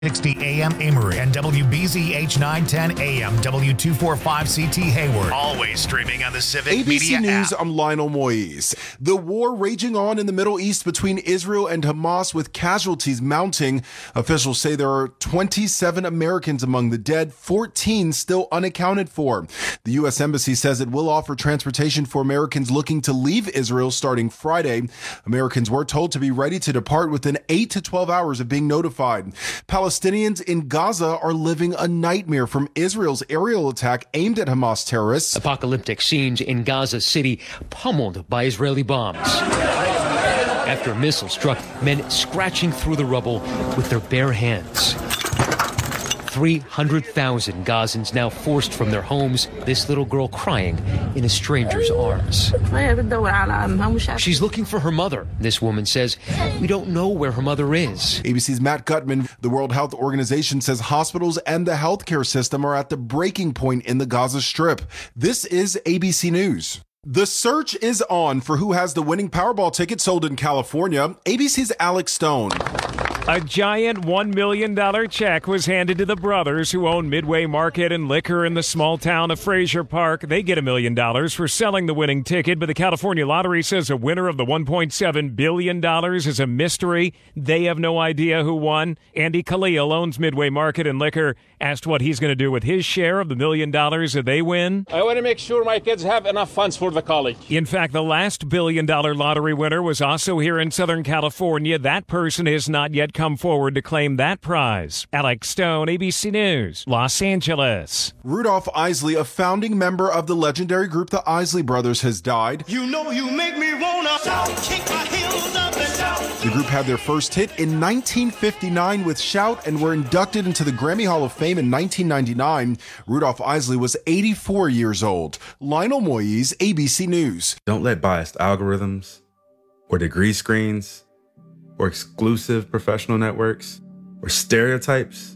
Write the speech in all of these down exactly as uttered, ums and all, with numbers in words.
sixty A M Amory and W B Z H nine ten A M W two forty-five C T Hayward. Always streaming on the Civic A B C Media News, app. I'm Lionel Moise. The war raging on in the Middle East between Israel and Hamas with casualties mounting. Officials say there are twenty-seven Americans among the dead, fourteen still unaccounted for. The U S Embassy says it will offer transportation for Americans looking to leave Israel starting Friday. Americans were told to be ready to depart within eight to twelve hours of being notified. Palestinians in Gaza are living a nightmare from Israel's aerial attack aimed at Hamas terrorists. Apocalyptic scenes in Gaza City pummeled by Israeli bombs. After a missile struck, men scratching through the rubble with their bare hands. three hundred thousand Gazans now forced from their homes. This little girl crying in a stranger's arms. She's looking for her mother. This woman says, we don't know where her mother is. A B C's Matt Gutman. The World Health Organization says hospitals and the healthcare system are at the breaking point in the Gaza Strip. This is A B C News. The search is on for who has the winning Powerball ticket sold in California. A B C's Alex Stone. A giant one million dollars check was handed to the brothers who own Midway Market and Liquor in the small town of Frazier Park. They get a million dollars for selling the winning ticket, but the California Lottery says a winner of the one point seven billion dollars is a mystery. They have no idea who won. Andy Khalil owns Midway Market and Liquor, asked what he's going to do with his share of the million dollars that they win. I want to make sure my kids have enough funds for the college. In fact, the last billion-dollar lottery winner was also here in Southern California. That person has not yet come forward to claim that prize. Alex Stone, A B C News, Los Angeles. Rudolph Isley, a founding member of the legendary group the Isley Brothers, has died. You know you make me wanna shout, kick my heels up and shout. The group had their first hit in nineteen fifty-nine with Shout and were inducted into the Grammy Hall of Fame in nineteen ninety-nine. Rudolph Isley was eighty-four years old. Lionel Moise, A B C News. Don't let biased algorithms or degree screens or exclusive professional networks or stereotypes.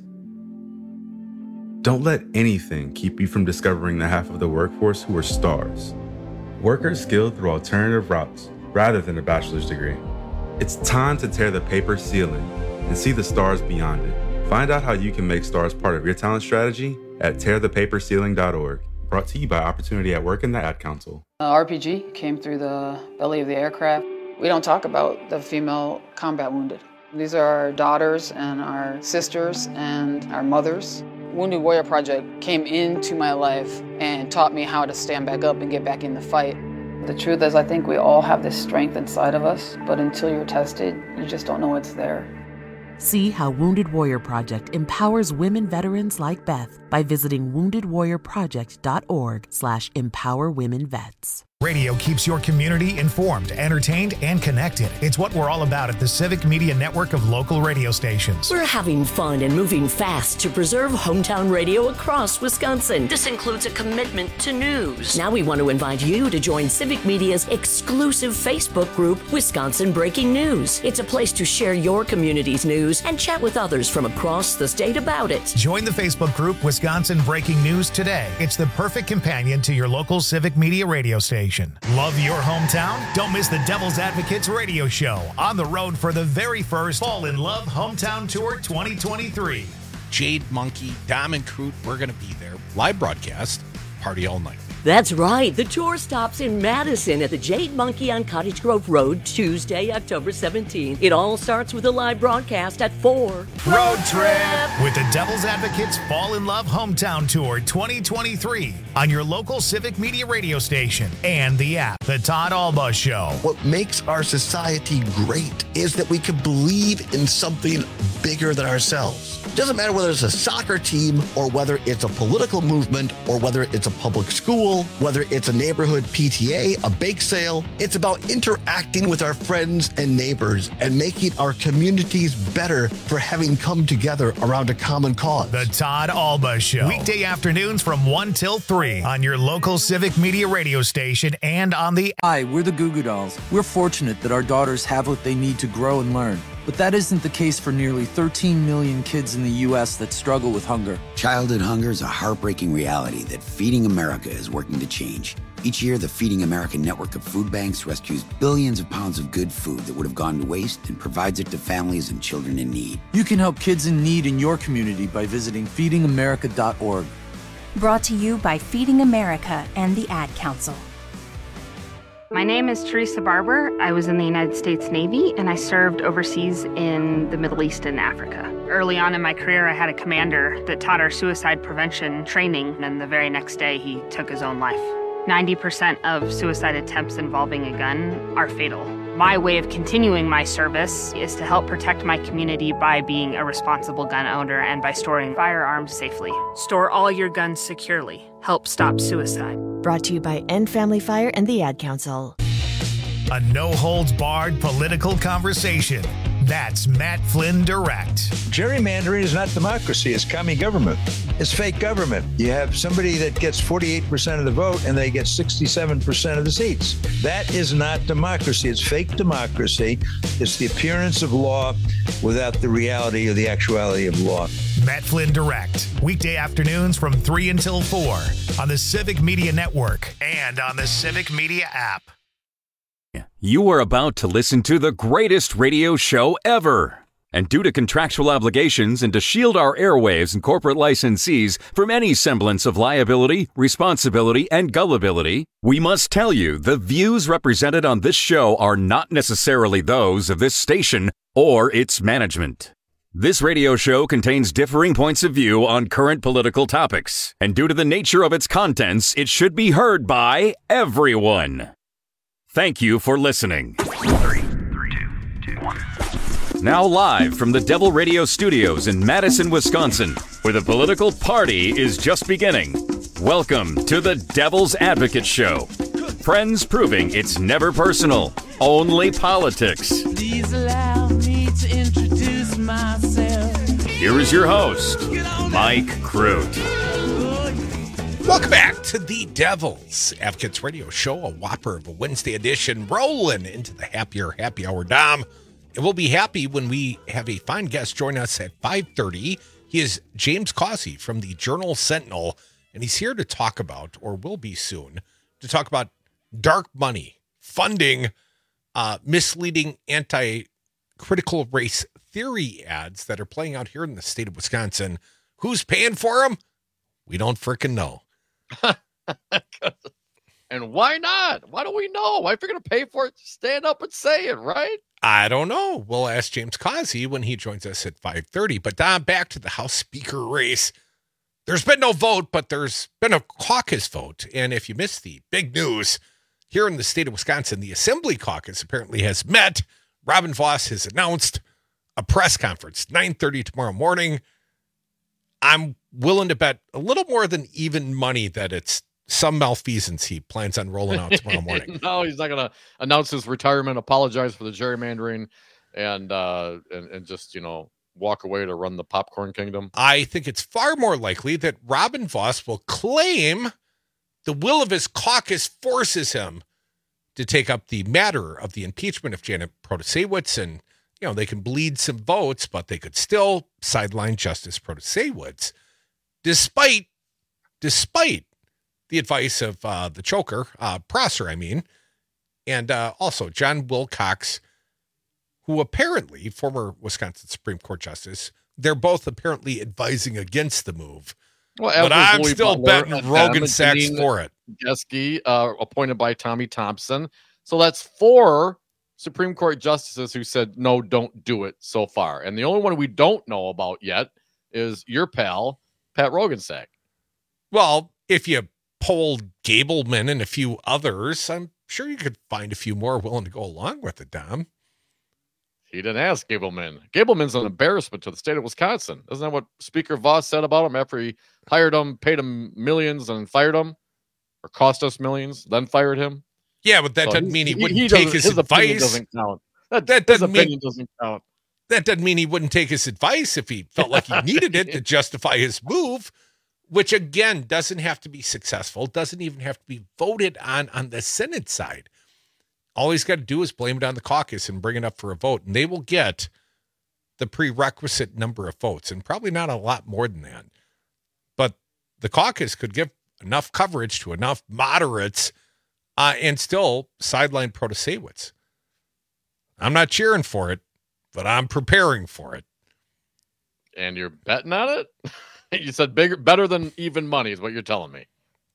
Don't let anything keep you from discovering the half of the workforce who are stars. Workers skilled through alternative routes rather than a bachelor's degree. It's time to tear the paper ceiling and see the stars beyond it. Find out how you can make stars part of your talent strategy at tear the paper ceiling dot org. Brought to you by Opportunity at Work and the Ad Council. Uh, R P G came through the belly of the aircraft. We don't talk about the female combat wounded. These are our daughters and our sisters and our mothers. Wounded Warrior Project came into my life and taught me how to stand back up and get back in the fight. The truth is, I think we all have this strength inside of us, but until you're tested, you just don't know it's there. See how Wounded Warrior Project empowers women veterans like Beth by visiting wounded warrior project dot org slash empower women vets. Radio keeps your community informed, entertained, and connected. It's what we're all about at the Civic Media Network of local radio stations. We're having fun and moving fast to preserve hometown radio across Wisconsin. This includes a commitment to news. Now we want to invite you to join Civic Media's exclusive Facebook group, Wisconsin Breaking News. It's a place to share your community's news and chat with others from across the state about it. Join the Facebook group, Wisconsin Breaking News, today. It's the perfect companion to your local Civic Media radio station. Love your hometown? Don't miss the Devil's Advocates radio show on the road for the very first Fall in Love Hometown Tour twenty twenty-three. Jade Monkey, Diamond Crute, we're going to be there. Live broadcast, party all night. That's right. The tour stops in Madison at the Jade Monkey on Cottage Grove Road, Tuesday, October seventeenth. It all starts with a live broadcast at four. Road trip with the Devil's Advocates Fall in Love Hometown Tour twenty twenty-three on your local Civic Media radio station and the app. The Todd Alba Show. What makes our society great is that we can believe in something bigger than ourselves. It doesn't matter whether it's a soccer team or whether it's a political movement or whether it's a public school, whether it's a neighborhood P T A, a bake sale. It's about interacting with our friends and neighbors and making our communities better for having come together around a common cause. The Todd Alba Show. Weekday afternoons from one till three on your local Civic Media radio station and on the... Hi, we're the Goo Goo Dolls. We're fortunate that our daughters have what they need to grow and learn. But that isn't the case for nearly thirteen million kids in the U S that struggle with hunger. Childhood hunger is a heartbreaking reality that Feeding America is working to change. Each year, the Feeding America network of food banks rescues billions of pounds of good food that would have gone to waste and provides it to families and children in need. You can help kids in need in your community by visiting feeding america dot org. Brought to you by Feeding America and the Ad Council. My name is Teresa Barber. I was in the United States Navy, and I served overseas in the Middle East and Africa. Early on in my career, I had a commander that taught our suicide prevention training, and the very next day, he took his own life. ninety percent of suicide attempts involving a gun are fatal. My way of continuing my service is to help protect my community by being a responsible gun owner and by storing firearms safely. Store all your guns securely. Help stop suicide. Brought to you by End Family Fire and the Ad Council. A no-holds-barred political conversation. That's Matt Flynn Direct. Gerrymandering is not democracy. It's commie government. It's fake government. You have somebody that gets forty-eight percent of the vote and they get sixty-seven percent of the seats. That is not democracy. It's fake democracy. It's the appearance of law without the reality or the actuality of law. Matt Flynn Direct. Weekday afternoons from three until four on the Civic Media Network and on the Civic Media app. You are about to listen to the greatest radio show ever. And due to contractual obligations and to shield our airwaves and corporate licensees from any semblance of liability, responsibility, and gullibility, we must tell you the views represented on this show are not necessarily those of this station or its management. This radio show contains differing points of view on current political topics, and due to the nature of its contents, it should be heard by everyone. Thank you for listening. Three, three, two, two, one. Now live from the Devil Radio Studios in Madison, Wisconsin, where the political party is just beginning. Welcome to the Devil's Advocate Show. Friends proving it's never personal, only politics. Please allow me to introduce myself. Here is your host, Mike Crute. Welcome back to the Devil's Advocates Radio Show, a whopper of a Wednesday edition, rolling into the happier happy hour, Dom. And we'll be happy when we have a fine guest join us at five thirty. He is James Causey from the Journal Sentinel, and he's here to talk about, or will be soon, to talk about dark money, funding, uh, misleading anti-critical race theory ads that are playing out here in the state of Wisconsin. Who's paying for them? We don't frickin' know. And why not? Why don't we know? Why if you're going to pay for it, stand up and say it, right? I don't know. We'll ask James Causey when he joins us at five thirty. But Don, back to the House Speaker race. There's been no vote, but there's been a caucus vote. And if you missed the big news, here in the state of Wisconsin, the Assembly Caucus apparently has met. Robin Vos has announced a press conference, nine thirty tomorrow morning. I'm willing to bet a little more than even money that it's some malfeasance he plans on rolling out tomorrow morning. No, he's not going to announce his retirement, apologize for the gerrymandering, and, uh, and and just, you know, walk away to run the popcorn kingdom. I think it's far more likely that Robin Vos will claim the will of his caucus forces him to take up the matter of the impeachment of Janet Protasewicz, and you know, they can bleed some votes, but they could still sideline Justice Protasewicz, despite, despite the advice of uh, the choker, uh, Prosser, I mean, and uh, also John Wilcox, who apparently, former Wisconsin Supreme Court Justice, they're both apparently advising against the move. Well, but I'm still betting Rogan Sachs for it. Geske, uh, appointed by Tommy Thompson. So that's four Supreme Court justices who said, no, don't do it so far. And the only one we don't know about yet is your pal, Pat Roggensack. Well, if you polled Gableman and a few others, I'm sure you could find a few more willing to go along with it, Dom. He didn't ask Gableman. Gableman's an embarrassment to the state of Wisconsin. Isn't that what Speaker Vos said about him after he hired him, paid him millions and fired him? Or cost us millions, then fired him? Yeah, but that so doesn't mean he, he wouldn't he take his, his advice. Doesn't count. That, that his doesn't opinion mean, doesn't count. That doesn't mean he wouldn't take his advice if he felt like he needed it to justify his move, which again doesn't have to be successful, doesn't even have to be voted on on the Senate side. All he's got to do is blame it on the caucus and bring it up for a vote, and they will get the prerequisite number of votes, and probably not a lot more than that. But the caucus could give enough coverage to enough moderates uh, and still sideline Protasewicz. I'm not cheering for it, but I'm preparing for it. And you're betting on it? You said bigger, better than even money is what you're telling me.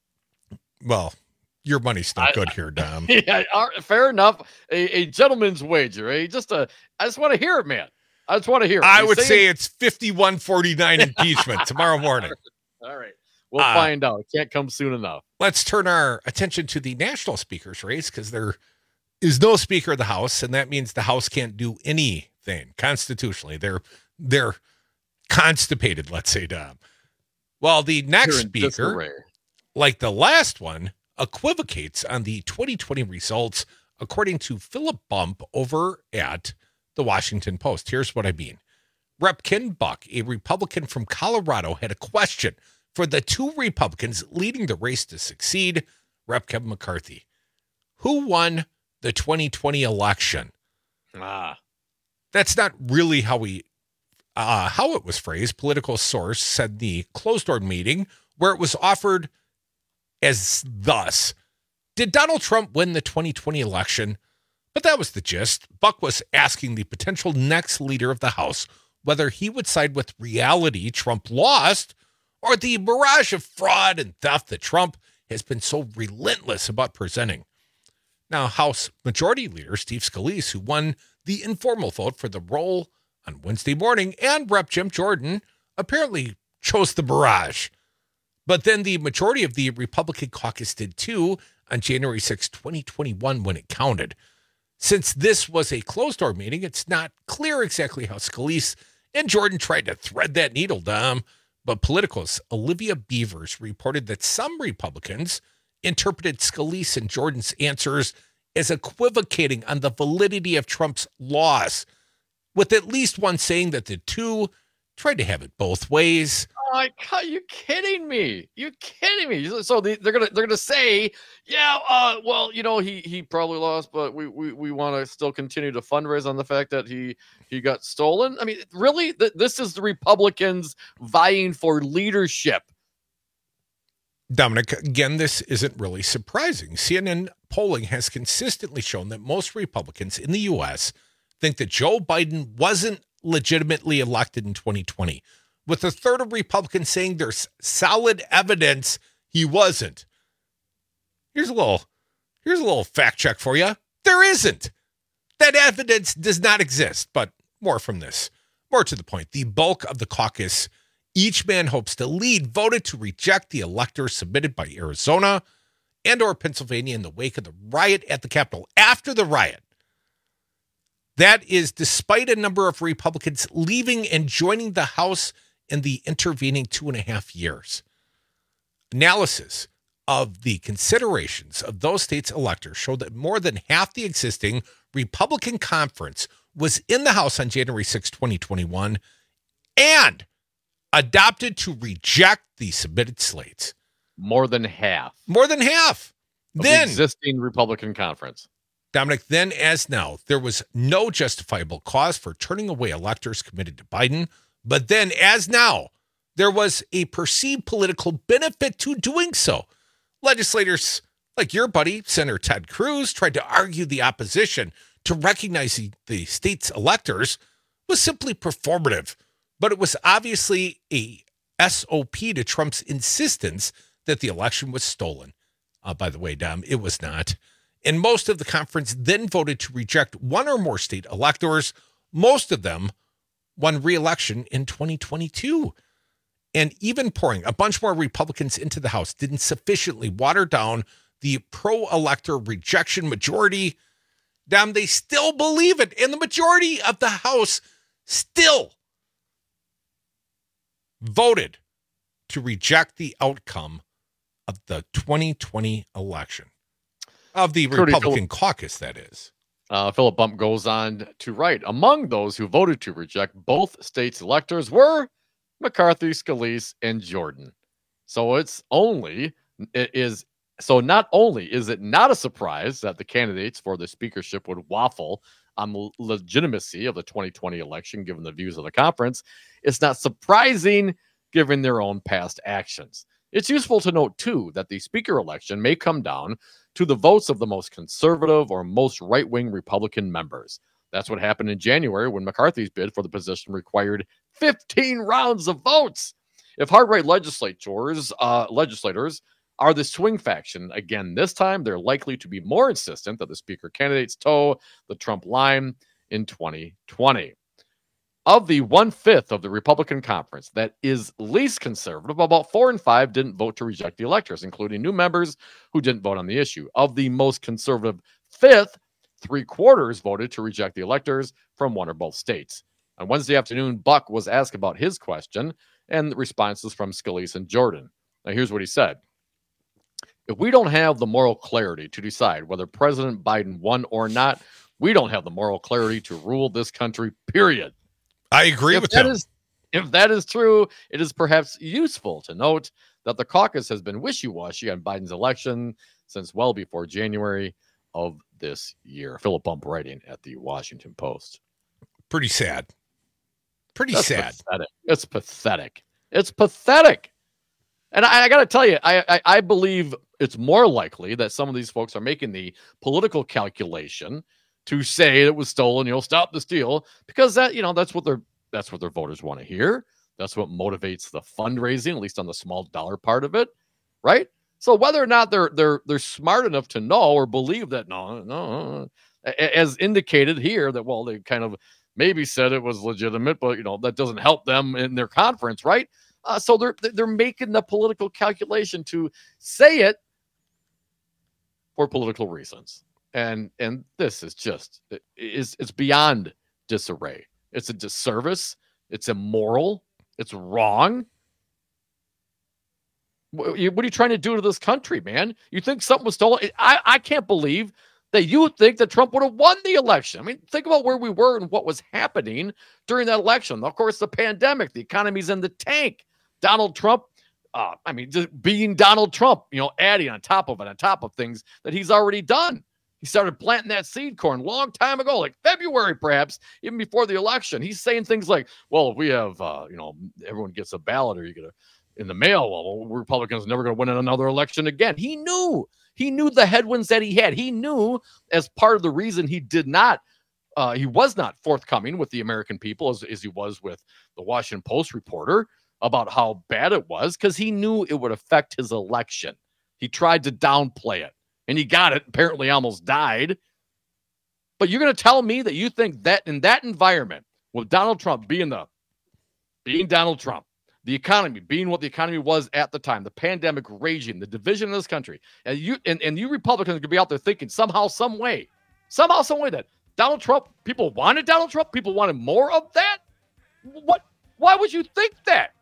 Well, your money's not I, good here, Dom. Yeah, fair enough. A, a gentleman's wager. Eh? Just a, I just want to hear it, man. I just want to hear it. I you would saying... say it's fifty-one forty-nine impeachment tomorrow morning. All right. We'll uh, find out. It can't come soon enough. Let's turn our attention to the national speakers race because there is no speaker of the House, and that means the House can't do anything constitutionally. They're they're constipated, let's say, Dom. Well, the next speaker, like the last one, equivocates on the twenty twenty results, according to Philip Bump over at the Washington Post. Here's what I mean. Representative Ken Buck, a Republican from Colorado, had a question for the two Republicans leading the race to succeed, Representative Kevin McCarthy. Who won the twenty twenty election? Ah, that's not really how we, uh, how it was phrased. Political source said the closed-door meeting where it was offered as thus: did Donald Trump win the twenty twenty election? But that was the gist. Buck was asking the potential next leader of the House whether he would side with reality Trump lost or the mirage of fraud and theft that Trump has been so relentless about presenting. Now, House Majority Leader Steve Scalise, who won the informal vote for the role on Wednesday morning, and Representative Jim Jordan apparently chose the mirage. But then the majority of the Republican caucus did too on January sixth, twenty twenty-one, when it counted. Since this was a closed-door meeting, it's not clear exactly how Scalise and Jordan tried to thread that needle, Dom. But Politico's Olivia Beavers reported that some Republicans interpreted Scalise and Jordan's answers as equivocating on the validity of Trump's loss, with at least one saying that the two tried to have it both ways. Oh, are you kidding me? You kidding me? So they, they're gonna they're gonna say, yeah, uh, well, you know, he he probably lost, but we we, we want to still continue to fundraise on the fact that he he got stolen. I mean, really, th- this is the Republicans vying for leadership. Dominic, again, this isn't really surprising. C N N polling has consistently shown that most Republicans in the U S think that Joe Biden wasn't legitimately elected in twenty twenty, with a third of Republicans saying there's solid evidence he wasn't. Here's a little, here's a little fact check for you. There isn't. That evidence does not exist, but more from this. More to the point, the bulk of the caucus each man hopes to lead voted to reject the electors submitted by Arizona and or Pennsylvania in the wake of the riot at the Capitol. After the riot, that is despite a number of Republicans leaving and joining the House in the intervening two and a half years. Analysis of the considerations of those states' electors showed that more than half the existing Republican conference was in the House on January sixth, twenty twenty-one, and adopted to reject the submitted slates. More than half. More than half. Then the existing Republican conference. Dominic, then as now, there was no justifiable cause for turning away electors committed to Biden. But then as now, there was a perceived political benefit to doing so. Legislators like your buddy, Senator Ted Cruz, tried to argue the opposition to recognizing the state's electors was simply performative. But it was obviously a S O P to Trump's insistence that the election was stolen. Uh, by the way, Dom, it was not. And most of the conference then voted to reject one or more state electors. Most of them won re-election in twenty twenty-two. And even pouring a bunch more Republicans into the House didn't sufficiently water down the pro-elector rejection majority. Dom, they still believe it. And the majority of the House still voted to reject the outcome of the twenty twenty election. Of the Republican caucus, that is. Uh, Philip Bump goes on to write, among those who voted to reject both states' electors were McCarthy, Scalise, and Jordan. So it's only, it is, so not only is it not a surprise that the candidates for the speakership would waffle on the legitimacy of the twenty twenty election, given the views of the conference, it's not surprising given their own past actions. It's useful to note, too, that the speaker election may come down to the votes of the most conservative or most right-wing Republican members. That's what happened in January when McCarthy's bid for the position required fifteen rounds of votes. If hard-right legislators, uh, legislators are the swing faction again this time, they're likely to be more insistent that the speaker candidates toe the Trump line in twenty twenty. Of the one-fifth of the Republican conference that is least conservative, about four and five didn't vote to reject the electors, including new members who didn't vote on the issue. Of the most conservative fifth, three-quarters voted to reject the electors from one or both states. On Wednesday afternoon, Buck was asked about his question and the responses from Scalise and Jordan. Now, here's what he said. If we don't have the moral clarity to decide whether President Biden won or not, we don't have the moral clarity to rule this country, period. I agree if with that him. Is, if that is true, it is perhaps useful to note that the caucus has been wishy-washy on Biden's election since well before January of this year. Philip Bump writing at the Washington Post. Pretty sad. Pretty That's sad. Pathetic. It's pathetic. It's pathetic. And I, I got to tell you, I, I I believe it's more likely that some of these folks are making the political calculation to say it was stolen, you know, stop the steal, because that, you know, that's what their that's what their voters want to hear. That's what motivates the fundraising, at least on the small dollar part of it, right? So whether or not they're they're they're smart enough to know or believe that no, no, as indicated here, that well, they kind of maybe said it was legitimate, but you know that doesn't help them in their conference, right? Uh, so they're they're making the political calculation to say it for political reasons. And and this is just it is it's beyond disarray. It's a disservice. It's immoral. It's wrong. What are you trying to do to this country, man? You think something was stolen? I, I can't believe that you think that Trump would have won the election. I mean, think about where we were and what was happening during that election. Of course, the pandemic, the economy's in the tank. Donald Trump, uh, I mean, just being Donald Trump, you know, adding on top of it, on top of things that he's already done. He started planting that seed corn a long time ago, like February, perhaps, even before the election. He's saying things like, well, if we have, uh, you know, everyone gets a ballot or you get a in the mail, well, Republicans are never going to win another election again. He knew. He knew the headwinds that he had. He knew as part of the reason he did not, uh, he was not forthcoming with the American people as, as he was with the Washington Post reporter about how bad it was, because he knew it would affect his election. He tried to downplay it, and he got it, apparently almost died. But you're going to tell me that you think that in that environment, with Donald Trump being the, being Donald Trump, the economy being what the economy was at the time, the pandemic raging, the division in this country, and you and, and you Republicans are going to be out there thinking somehow, some way, somehow, some way that Donald Trump, people wanted Donald Trump, people wanted more of that? What? Why would you think that?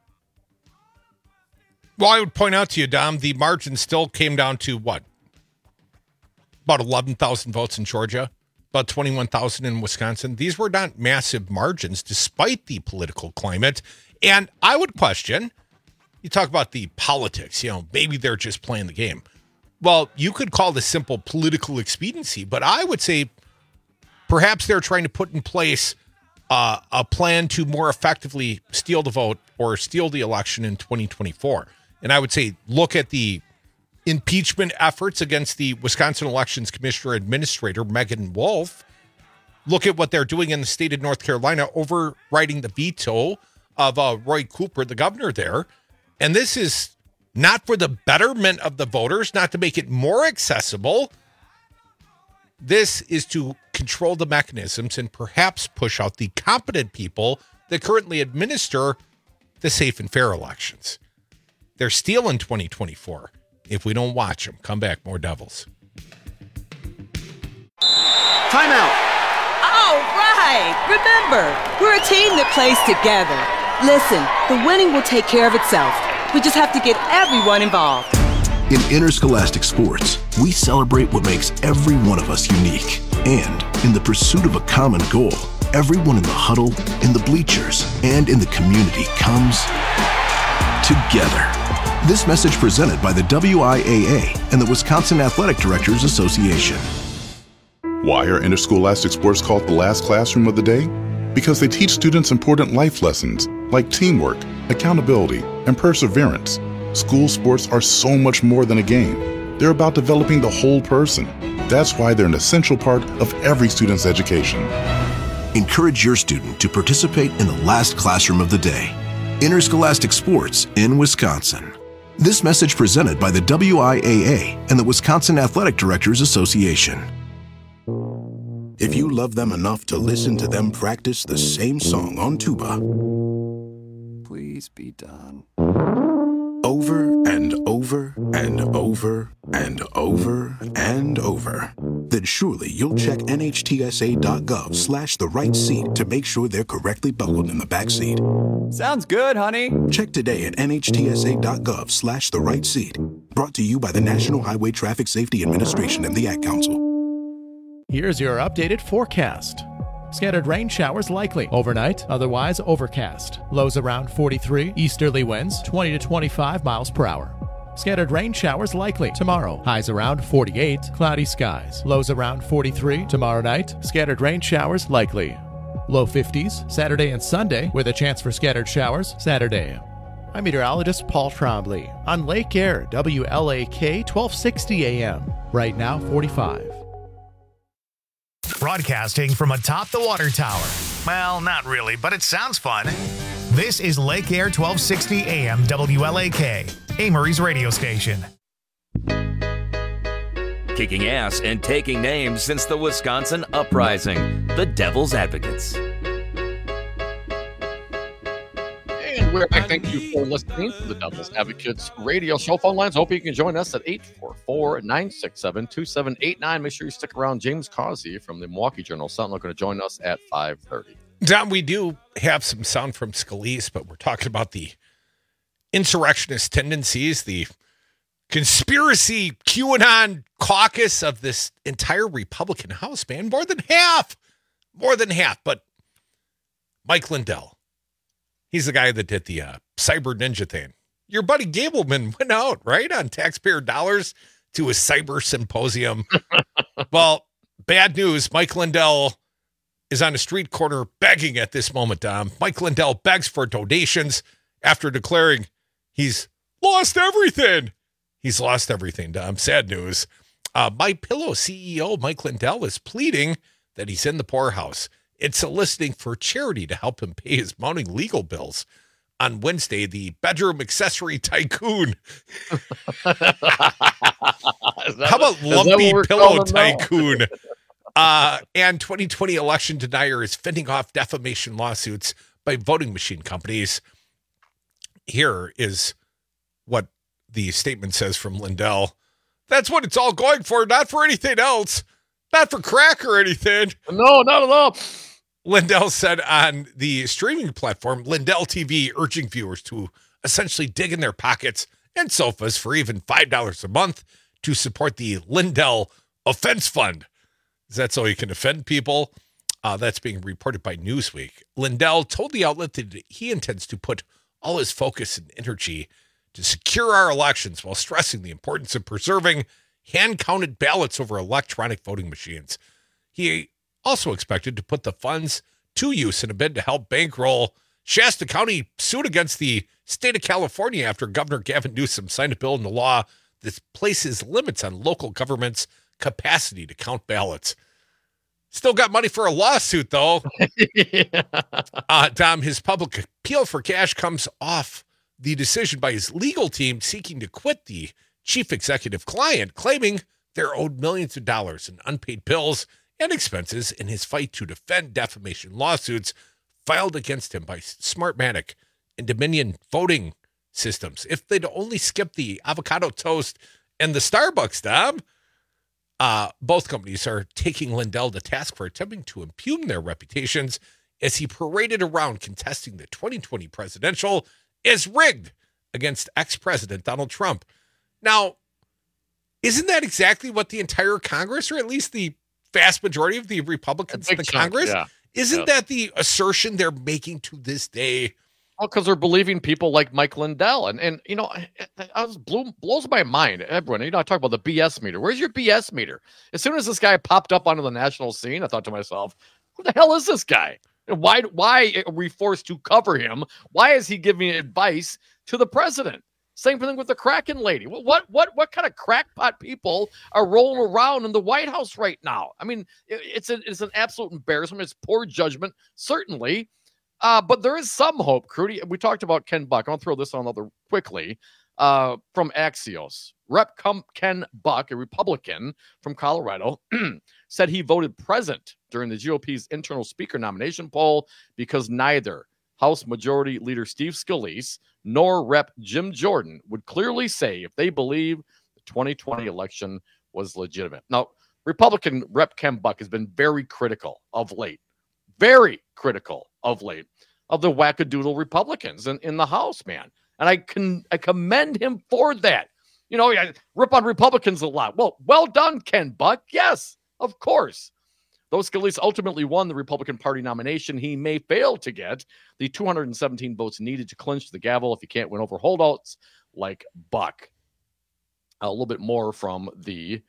Well, I would point out to you, Dom, the margin still came down to what? About eleven thousand votes in Georgia, about twenty-one thousand in Wisconsin. These were not massive margins despite the political climate. And I would question, you talk about the politics, you know, maybe they're just playing the game. Well, you could call this simple political expediency, but I would say perhaps they're trying to put in place uh, a plan to more effectively steal the vote or steal the election in twenty twenty-four. And I would say, look at the impeachment efforts against the Wisconsin Elections Commissioner Administrator, Megan Wolf. Look at what they're doing in the state of North Carolina, overriding the veto of uh, Roy Cooper, the governor there. And this is not for the betterment of the voters, not to make it more accessible. This is to control the mechanisms and perhaps push out the competent people that currently administer the safe and fair elections. They're stealing twenty twenty-four. If we don't watch them, come back, more Devils. Timeout. All right. Remember, we're a team that plays together. Listen, the winning will take care of itself. We just have to get everyone involved. In interscholastic sports, we celebrate what makes every one of us unique. And in the pursuit of a common goal, everyone in the huddle, in the bleachers, and in the community comes together. This message presented by the W I A A and the Wisconsin Athletic Directors Association. Why are interscholastic sports called the last classroom of the day? Because they teach students important life lessons like teamwork, accountability, and perseverance. School sports are so much more than a game. They're about developing the whole person. That's why they're an essential part of every student's education. Encourage your student to participate in the last classroom of the day. Interscholastic Sports in Wisconsin. This message presented by the W I A A and the Wisconsin Athletic Directors Association. If you love them enough to listen to them practice the same song on tuba, please be done. Over and over and over and over and over, then surely you'll check N H T S A dot gov slash the right seat to make sure they're correctly buckled in the back seat. Sounds good, honey. Check today at N H T S A dot gov slash the right seat. Brought to you by the National Highway Traffic Safety Administration and the Ad Council. Here's your updated forecast. Scattered rain showers likely overnight, otherwise overcast. Lows around forty-three, easterly winds twenty to twenty-five miles per hour. Scattered rain showers likely tomorrow. Highs around forty-eight, cloudy skies. Lows around forty-three tomorrow night. Scattered rain showers likely. Low fifties Saturday and Sunday with a chance for scattered showers Saturday. I'm meteorologist Paul Trombley on Lake Air, W L A K twelve sixty A M. Right now forty-five. Broadcasting from atop the water tower. Well, not really, but it sounds fun. This is Lake Air twelve sixty A M W L A K, Amory's radio station. Kicking ass and taking names since the Wisconsin Uprising, the Devil's Advocates. And we're back. Thank you for listening to the Devil's Advocates radio show. Phone lines, hope you can join us at eight four four, nine six seven, two seven eight nine. Make sure you stick around. James Causey from the Milwaukee Journal-Sentinel going to join us at five thirty. Don, we do have some sound from Scalise, but we're talking about the insurrectionist tendencies, the conspiracy QAnon caucus of this entire Republican House, man. More than half. More than half. But Mike Lindell, he's the guy that did the uh, cyber ninja thing. Your buddy Gableman went out, right, on taxpayer dollars to a cyber symposium. Well, bad news. Mike Lindell is on a street corner begging at this moment, Dom. Mike Lindell begs for donations after declaring he's lost everything. He's lost everything, Dom. Sad news. Uh, MyPillow C E O Mike Lindell is pleading that he's in the poorhouse. It's soliciting for charity to help him pay his mounting legal bills. On Wednesday, the bedroom accessory tycoon. How about lumpy pillow tycoon? Uh, and twenty twenty election denier is fending off defamation lawsuits by voting machine companies. Here is what the statement says from Lindell. That's what it's all going for, not for anything else. Not for crack or anything. No, not at all. Lindell said on the streaming platform, Lindell T V, urging viewers to essentially dig in their pockets and sofas for even five dollars a month to support the Lindell Offense Fund. Is that so he can offend people? Uh, that's being reported by Newsweek. Lindell told the outlet that he intends to put all his focus and energy to secure our elections while stressing the importance of preserving hand-counted ballots over electronic voting machines. He also expected to put the funds to use in a bid to help bankroll Shasta County suit against the state of California after Governor Gavin Newsom signed a bill into law that places limits on local government's capacity to count ballots. Still got money for a lawsuit, though. yeah. uh, Dom, his public appeal for cash comes off the decision by his legal team seeking to quit the chief executive client, claiming they're owed millions of dollars in unpaid bills and expenses in his fight to defend defamation lawsuits filed against him by Smartmatic and Dominion voting systems. If they'd only skipped the avocado toast and the Starbucks, Dom, uh, both companies are taking Lindell to task for attempting to impugn their reputations as he paraded around contesting the twenty twenty presidential as rigged against ex-president Donald Trump. Now, isn't that exactly what the entire Congress, or at least the vast majority of the Republicans in the chunk, Congress, yeah. isn't yeah. that the assertion they're making to this day? Well, because they're believing people like Mike Lindell. And, and you know, I, I was blew, blows my mind. Everyone, you know, I talk about the B S meter. Where's your B S meter? As soon as this guy popped up onto the national scene, I thought to myself, who the hell is this guy? Why, why are we forced to cover him? Why is he giving advice to the president? Same thing with the Kraken lady. What, what, what, what kind of crackpot people are rolling around in the White House right now? I mean, it, it's, a, it's an absolute embarrassment. It's poor judgment, certainly. Uh, but there is some hope, Crudy. We talked about Ken Buck. I'll throw this on other quickly uh, from Axios. Rep Ken Buck, a Republican from Colorado, said he voted present during the G O P's internal speaker nomination poll because neither House Majority Leader Steve Scalise nor Rep Jim Jordan would clearly say if they believe the twenty twenty election was legitimate. Now, Republican Rep Ken Buck has been very critical of late, very critical of late of the wackadoodle Republicans in, in the House, man. And I can I commend him for that. You know, I rip on Republicans a lot. Well, well done, Ken Buck. Yes, of course. Though Scalise ultimately won the Republican Party nomination, he may fail to get the two hundred seventeen votes needed to clinch the gavel if he can't win over holdouts like Buck. A little bit more from the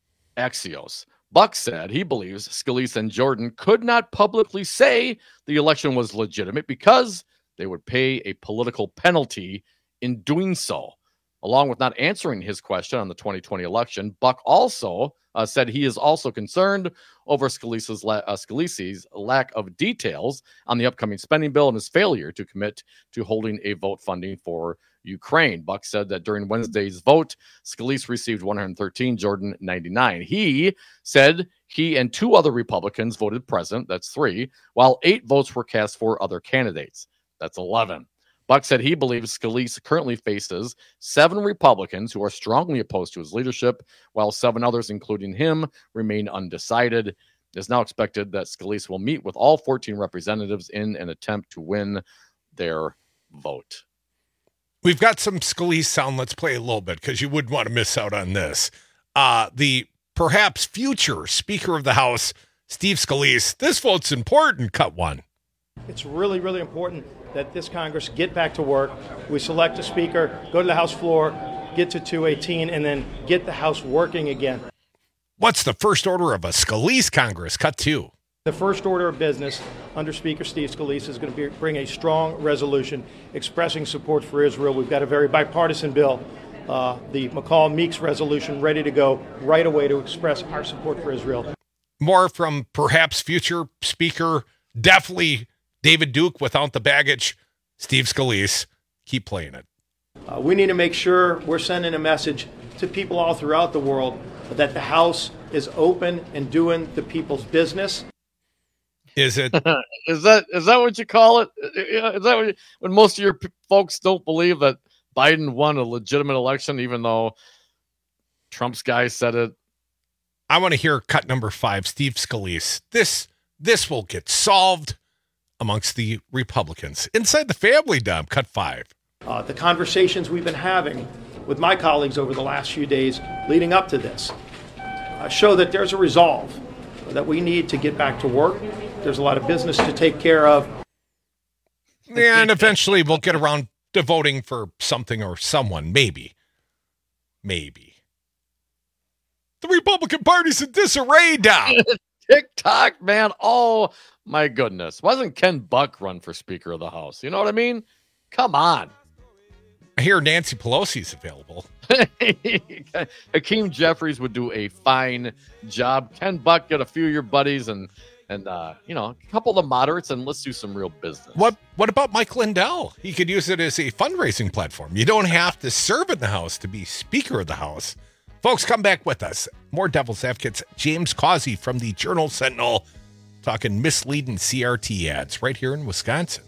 Axios. Buck said he believes Scalise and Jordan could not publicly say the election was legitimate because they would pay a political penalty in doing so. Along with not answering his question on the twenty twenty election, Buck also uh, said he is also concerned over Scalise's, la- uh, Scalise's lack of details on the upcoming spending bill and his failure to commit to holding a vote funding for Ukraine. Buck said that during Wednesday's vote, Scalise received one hundred thirteen, Jordan ninety-nine. He said he and two other Republicans voted present, that's three, while eight votes were cast for other candidates, that's eleven. Buck said he believes Scalise currently faces seven Republicans who are strongly opposed to his leadership, while seven others, including him, remain undecided. It is now expected that Scalise will meet with all fourteen representatives in an attempt to win their vote. We've got some Scalise sound. Let's play a little bit because you wouldn't want to miss out on this. Uh, the perhaps future Speaker of the House, Steve Scalise. This vote's important. Cut one. It's really, really important that this Congress get back to work. We select a speaker, go to the House floor, get to two eighteen, and then get the House working again. What's the first order of a Scalise Congress? Cut two. The first order of business under Speaker Steve Scalise is going to be, bring a strong resolution expressing support for Israel. We've got a very bipartisan bill, uh, the McCall-Meeks resolution, ready to go right away to express our support for Israel. More from perhaps future Speaker, definitely David Duke without the baggage, Steve Scalise. Keep playing it. Uh, we need to make sure we're sending a message to people all throughout the world that the House is open and doing the people's business. Is it? is that is that what you call it? Is that what you, when most of your p- folks don't believe that Biden won a legitimate election, even though Trump's guy said it? I want to hear cut number five, Steve Scalise. This this will get solved amongst the Republicans inside the family. Dom, cut five. Uh, the conversations we've been having with my colleagues over the last few days leading up to this uh, show that there's a resolve that we need to get back to work. There's a lot of business to take care of. And eventually we'll get around to voting for something or someone. Maybe. Maybe. The Republican Party's in disarray now. TikTok, man. Oh, my goodness. Wasn't Ken Buck run for Speaker of the House? You know what I mean? Come on. I hear Nancy Pelosi's available. Hakeem Jeffries would do a fine job. Ken Buck, get a few of your buddies and, and uh, you know, a couple of the moderates, and let's do some real business. What What about Mike Lindell? He could use it as a fundraising platform. You don't have to serve in the House to be Speaker of the House. Folks, come back with us. More Devil's Advocates. James Causey from the Journal Sentinel talking misleading C R T ads right here in Wisconsin.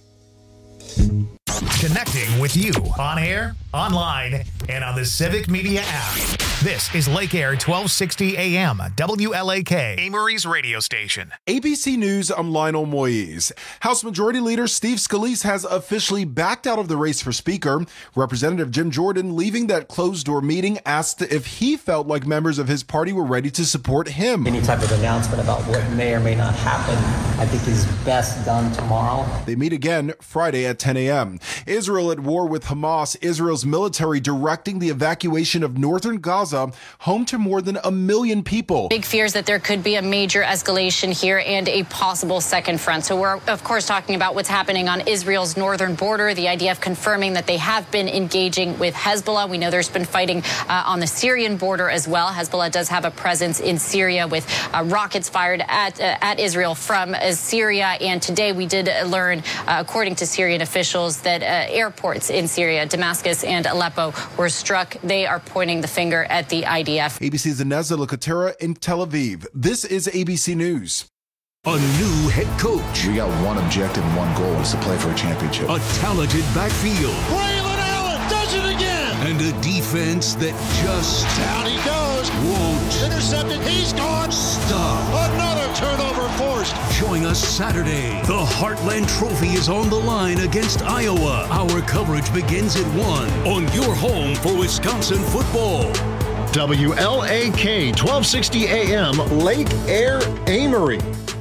Connecting with you on air, online, and on the Civic Media app. This is Lake Air twelve sixty A M, W L A K, Amory's radio station. A B C News, I'm Lionel Moise. House Majority Leader Steve Scalise has officially backed out of the race for Speaker. Representative Jim Jordan, leaving that closed-door meeting, asked if he felt like members of his party were ready to support him. Any type of announcement about what may or may not happen, I think is best done tomorrow. They meet again Friday at ten a.m. Israel at war with Hamas, Israel's military directing the evacuation of northern Gaza, home to more than a million people. Big fears that there could be a major escalation here and a possible second front. So we're, of course, talking about what's happening on Israel's northern border, the idea of confirming that they have been engaging with Hezbollah. We know there's been fighting uh, on the Syrian border as well. Hezbollah does have a presence in Syria with uh, rockets fired at uh, at Israel from uh, Syria. And today we did learn, uh, according to Syrian officials, that uh, airports in Syria, Damascus and Aleppo, were struck. They are pointing the finger at the I D F. A B C's Ineza Lucatera in Tel Aviv. This is A B C News. A new head coach. We got one objective and one goal, is to play for a championship. A talented backfield. Braylon Allen does it again. And a defense that just down he goes. Won't. Intercepted. He's gone. Stop. Another turnover forced. Join us Saturday. The Heartland Trophy is on the line against Iowa. Our coverage begins at one on your home for Wisconsin football. W L A K twelve sixty A M Lake Air Amory.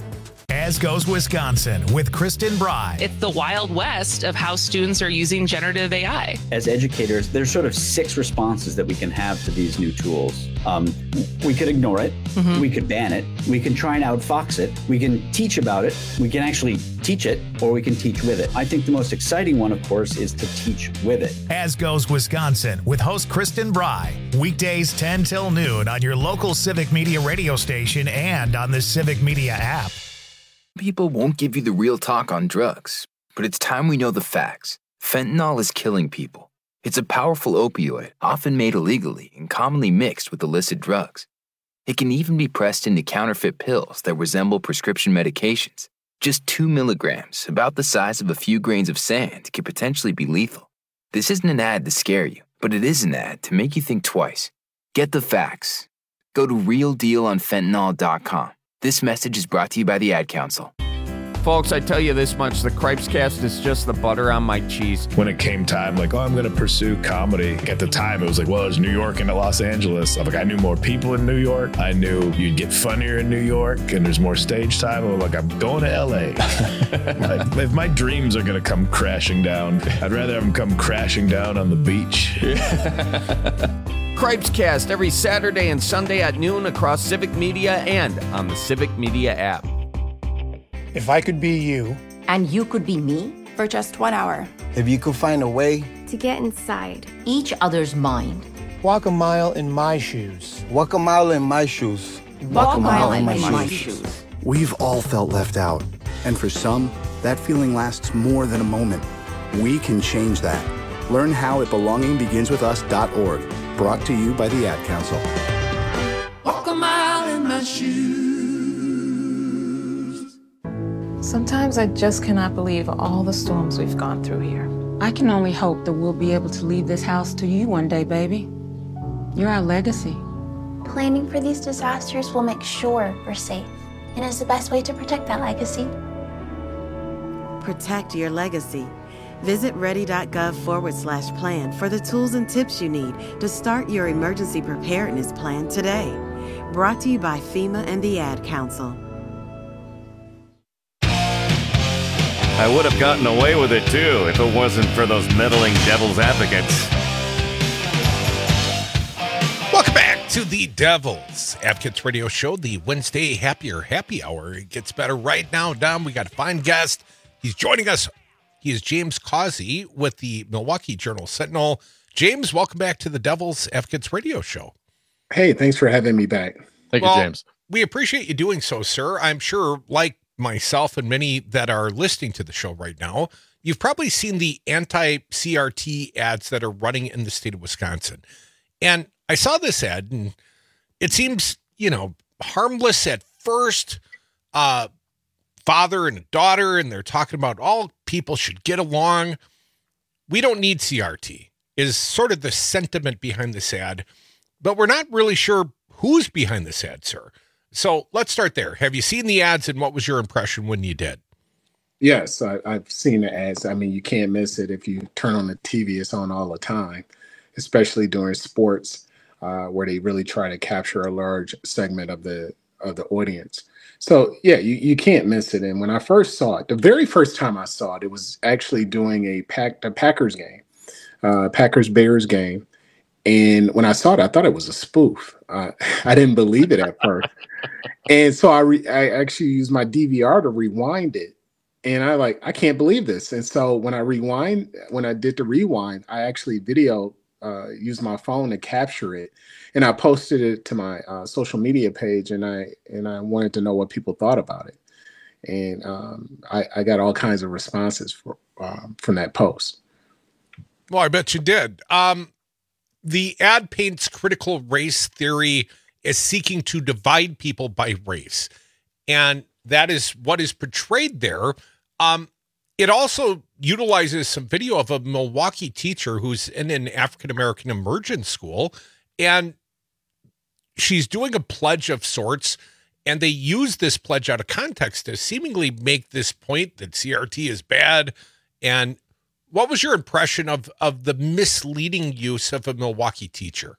As Goes Wisconsin with Kristen Bry. It's the Wild West of how students are using generative A I. As educators, there's sort of six responses that we can have to these new tools. Um, we could ignore it. Mm-hmm. We could ban it. We can try and outfox it. We can teach about it. We can actually teach it, or we can teach with it. I think the most exciting one, of course, is to teach with it. As Goes Wisconsin with host Kristen Bry. Weekdays ten till noon on your local Civic Media radio station and on the Civic Media app. People won't give you the real talk on drugs, but it's time we know the facts. Fentanyl is killing people. It's a powerful opioid, often made illegally and commonly mixed with illicit drugs. It can even be pressed into counterfeit pills that resemble prescription medications. Just two milligrams, about the size of a few grains of sand, can potentially be lethal. This isn't an ad to scare you, but it is an ad to make you think twice. Get the facts. Go to real deal on fentanyl dot com. This message is brought to you by the Ad Council. Folks, I tell you this much, the Cripes Cast is just the butter on my cheese. When it came time, like, oh, I'm going to pursue comedy. At the time, it was like, well, it's New York and Los Angeles. I'm like, I knew more people in New York. I knew you'd get funnier in New York, and there's more stage time. I'm like, I'm going to L A. Like, if my dreams are going to come crashing down, I'd rather have them come crashing down on the beach. Cripes Cast every Saturday and Sunday at noon across Civic Media and on the Civic Media app. If I could be you. And you could be me for just one hour. If you could find a way to get inside each other's mind. Walk a mile in my shoes. Walk a mile in my shoes. Walk, Walk a mile, mile in my, my shoes. shoes. We've all felt left out. And for some, that feeling lasts more than a moment. We can change that. Learn how at belonging begins with us dot org. Brought to you by the Ad Council. Walk a mile in my shoes. Sometimes I just cannot believe all the storms we've gone through here. I can only hope that we'll be able to leave this house to you one day, baby. You're our legacy. Planning for these disasters will make sure we're safe, and is the best way to protect that legacy. Protect your legacy. Visit ready.gov forward slash plan for the tools and tips you need to start your emergency preparedness plan today. Brought to you by FEMA and the Ad Council. I would have gotten away with it too if it wasn't for those meddling devil's advocates. Welcome back to the Devil's Advocates Radio Show, the Wednesday Happier Happy Hour. It gets better right now, Dom. We got a fine guest. He's joining us. He is James Causey with the Milwaukee Journal-Sentinel. James, welcome back to the Devil's Advocates Radio Show. Hey, thanks for having me back. Thank well, you, James. We appreciate you doing so, sir. I'm sure, like myself and many that are listening to the show right now, you've probably seen the anti-C R T ads that are running in the state of Wisconsin. And I saw this ad, and it seems, you know, harmless at first. Uh, father and a daughter, and they're talking about all people should get along. We don't need C R T is sort of the sentiment behind this ad, but we're not really sure who's behind this ad, sir. So let's start there. Have you seen the ads, and what was your impression when you did? Yes, I, I've seen the ads. I mean, you can't miss it. If you turn on the T V, it's on all the time, especially during sports, uh, where they really try to capture a large segment of the of the audience. So yeah, you, you can't miss it. And when I first saw it, the very first time I saw it, it was actually doing a pack a Packers game, uh, Packers Bears game. And when I saw it, I thought it was a spoof. Uh, I didn't believe it at first. And so I re- I actually used my D V R to rewind it. And I like, I can't believe this. And so when I rewind, when I did the rewind, I actually video, uh, used my phone to capture it. And I posted it to my uh, social media page, and I and I wanted to know what people thought about it. And um, I, I got all kinds of responses for, um, from that post. Well, I bet you did. Um, the ad paints critical race theory as seeking to divide people by race. And that is what is portrayed there. Um, it also utilizes some video of a Milwaukee teacher who's in an African-American immersion school, and she's doing a pledge of sorts, and they use this pledge out of context to seemingly make this point that C R T is bad. And what was your impression of, of the misleading use of a Milwaukee teacher?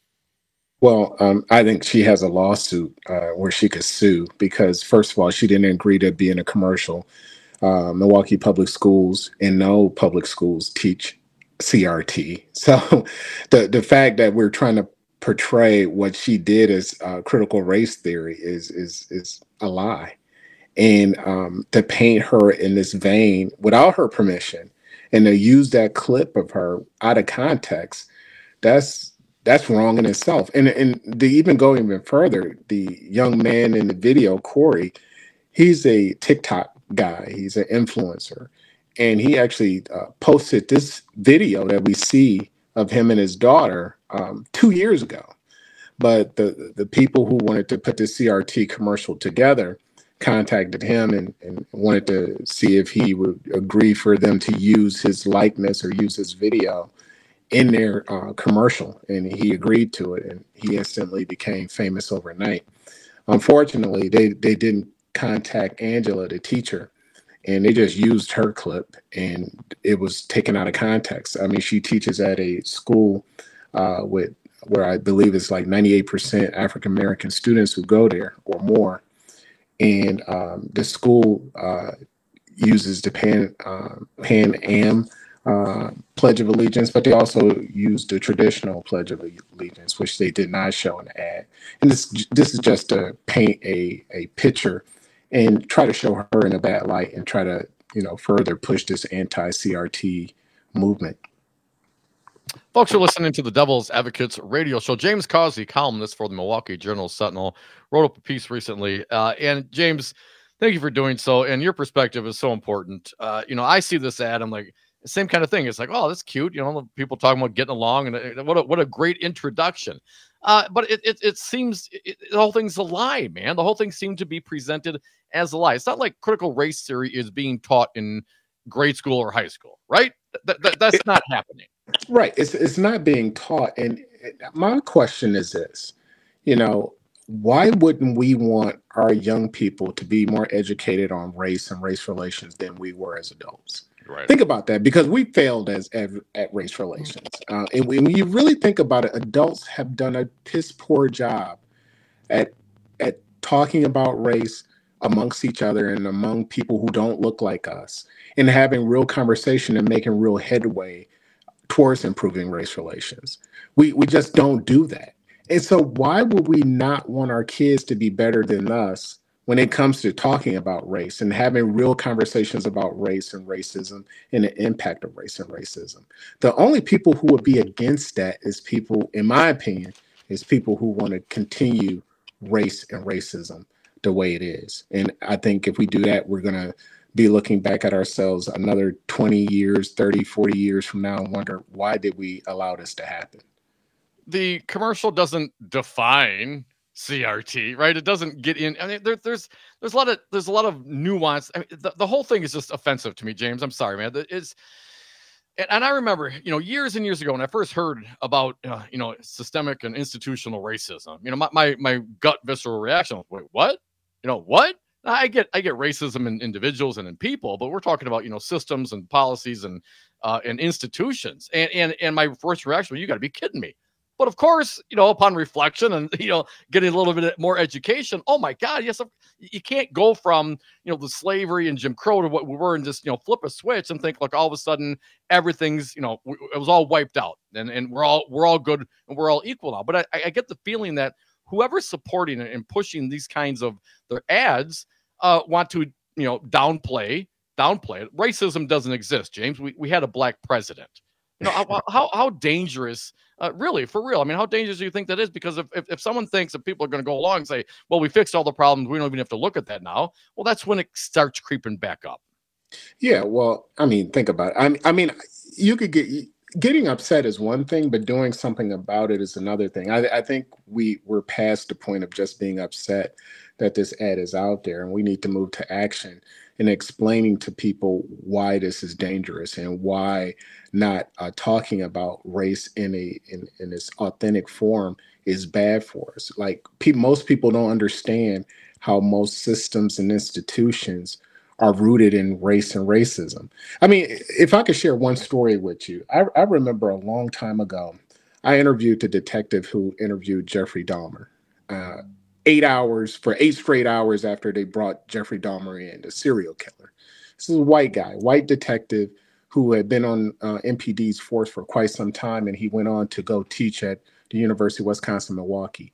Well, um, I think she has a lawsuit uh, where she could sue because, first of all, she didn't agree to be in a commercial. Uh, Milwaukee Public Schools and no public schools teach C R T. So the, the fact that we're trying to portray what she did as uh, critical race theory is is is a lie, and um, to paint her in this vein without her permission and to use that clip of her out of context, that's that's wrong in itself. And and to even go even further, the young man in the video, Corey, he's a TikTok guy, he's an influencer, and he actually uh, posted this video that we see of him and his daughter um, two years ago. But the the people who wanted to put the C R T commercial together contacted him and, and wanted to see if he would agree for them to use his likeness or use his video in their uh, commercial. And he agreed to it, and he instantly became famous overnight. Unfortunately, they, they didn't contact Angela, the teacher, and they just used her clip, and it was taken out of context. I mean, she teaches at a school uh, with where I believe it's like ninety-eight percent African-American students who go there or more. And um, the school uh, uses the Pan, uh, Pan Am uh, Pledge of Allegiance, but they also use the traditional Pledge of Allegiance, which they did not show in the ad. And this this is just to paint a, a picture and try to show her in a bad light and try to, you know, further push this anti-C R T movement. Folks, you're listening to the Devil's Advocates radio show. James Causey, columnist for the Milwaukee Journal-Sentinel, wrote up a piece recently. Uh, and James, thank you for doing so. And your perspective is so important. Uh, you know, I see this ad, I'm like, same kind of thing. It's like, oh, that's cute. You know, people talking about getting along, and what a, what a great introduction. Uh, but it, it, it seems it, the whole thing's a lie, man. The whole thing seemed to be presented as a lie. It's not like critical race theory is being taught in grade school or high school, right? Th- th- that's not happening. Right. It's it's not being taught. And my question is this, you know, why wouldn't we want our young people to be more educated on race and race relations than we were as adults? Right. Think about that, because we failed as, as at race relations. Uh, and when you really think about it, adults have done a piss poor job at at talking about race amongst each other and among people who don't look like us, and having real conversation and making real headway towards improving race relations. We we just don't do that. And so why would we not want our kids to be better than us when it comes to talking about race and having real conversations about race and racism and the impact of race and racism? The only people who would be against that is people, in my opinion, is people who want to continue race and racism the way it is. And I think if we do that, we're going to be looking back at ourselves another twenty years, thirty, forty years from now and wonder, why did we allow this to happen? The commercial doesn't define C R T, right? It doesn't get in. I mean, there, there's there's a lot of there's a lot of nuance. I mean, the, the whole thing is just offensive to me, James. I'm sorry, man. It's and, and I remember, you know, years and years ago when I first heard about, uh, you know, systemic and institutional racism. You know, my my my gut visceral reaction was, wait, what? You know, what? I get I get racism in individuals and in people, but we're talking about, you know, systems and policies and uh, and institutions. And and and my first reaction was, you got to be kidding me. But of course, you know, upon reflection and, you know, getting a little bit more education, oh my God, yes, you can't go from, you know, the slavery and Jim Crow to what we were and just, you know, flip a switch and think like all of a sudden everything's, you know, it was all wiped out and, and we're all, we're all good and we're all equal now. But I, I get the feeling that whoever's supporting it and pushing these kinds of their ads uh, want to, you know, downplay, downplay it. Racism doesn't exist, James. We, we had a black president. You know, how, how, how dangerous, uh, really, for real. I mean, how dangerous do you think that is? Because if, if, if someone thinks that people are going to go along and say, well, we fixed all the problems, we don't even have to look at that now. Well, that's when it starts creeping back up. Yeah. Well, I mean, think about it. I mean, I mean, you could get, getting upset is one thing, but doing something about it is another thing. I, I think we we're past the point of just being upset that this ad is out there, and we need to move to action and explaining to people why this is dangerous and why not uh, talking about race in a in, in its authentic form is bad for us. Like pe- most people don't understand how most systems and institutions are rooted in race and racism. I mean, if I could share one story with you, I, I remember a long time ago, I interviewed the detective who interviewed Jeffrey Dahmer. Uh, eight hours for eight straight hours after they brought Jeffrey Dahmer in, the serial killer. This is a white guy, white detective who had been on uh, M P D's force for quite some time, and he went on to go teach at the University of Wisconsin-Milwaukee.